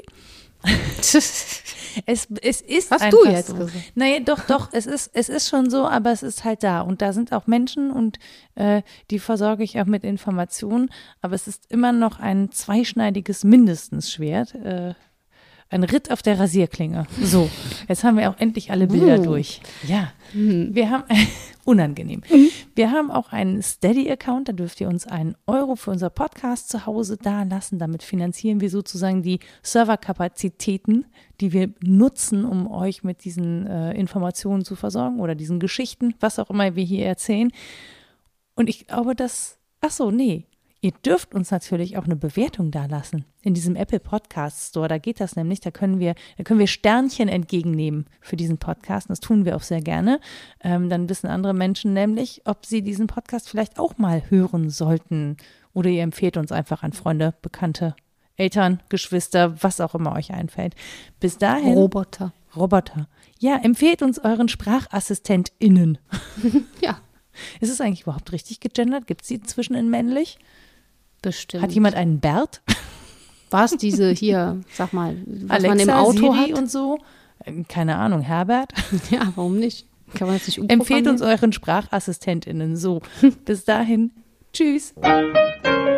es, es ist Hast einfach du jetzt so. gesagt? Naja, doch, doch, es ist, es ist schon so, aber es ist halt da. Und da sind auch Menschen und äh, die versorge ich auch mit Informationen. Aber es ist immer noch ein zweischneidiges mindestens Schwert. Äh, ein Ritt auf der Rasierklinge. So, jetzt haben wir auch endlich alle Bilder uh. durch. Ja, Mhm. wir haben, unangenehm. Mhm. Wir haben auch einen Steady-Account, da dürft ihr uns einen Euro für unser Podcast zu Hause da lassen. Damit finanzieren wir sozusagen die Serverkapazitäten, die wir nutzen, um euch mit diesen äh, Informationen zu versorgen oder diesen Geschichten, was auch immer wir hier erzählen. Und ich glaube, dass, ach so, nee. Ihr dürft uns natürlich auch eine Bewertung dalassen in diesem Apple Podcast Store. Da geht das nämlich. Da können wir, da können wir Sternchen entgegennehmen für diesen Podcast. Und das tun wir auch sehr gerne. Ähm, dann wissen andere Menschen nämlich, ob sie diesen Podcast vielleicht auch mal hören sollten. Oder ihr empfehlt uns einfach an Freunde, Bekannte, Eltern, Geschwister, was auch immer euch einfällt. Bis dahin. Roboter. Roboter. Ja, empfehlt uns euren SprachassistentInnen. Ja. Ist es eigentlich überhaupt richtig gegendert? Gibt es die inzwischen in männlich? Bestimmt. Hat jemand einen Bart? War es diese hier, sag mal, was Alexa, man im Auto Siri hat? und so? Keine Ahnung, Herbert? Ja, warum nicht? Kann man das nicht Empfehlt uns euren SprachassistentInnen. So, bis dahin. Tschüss.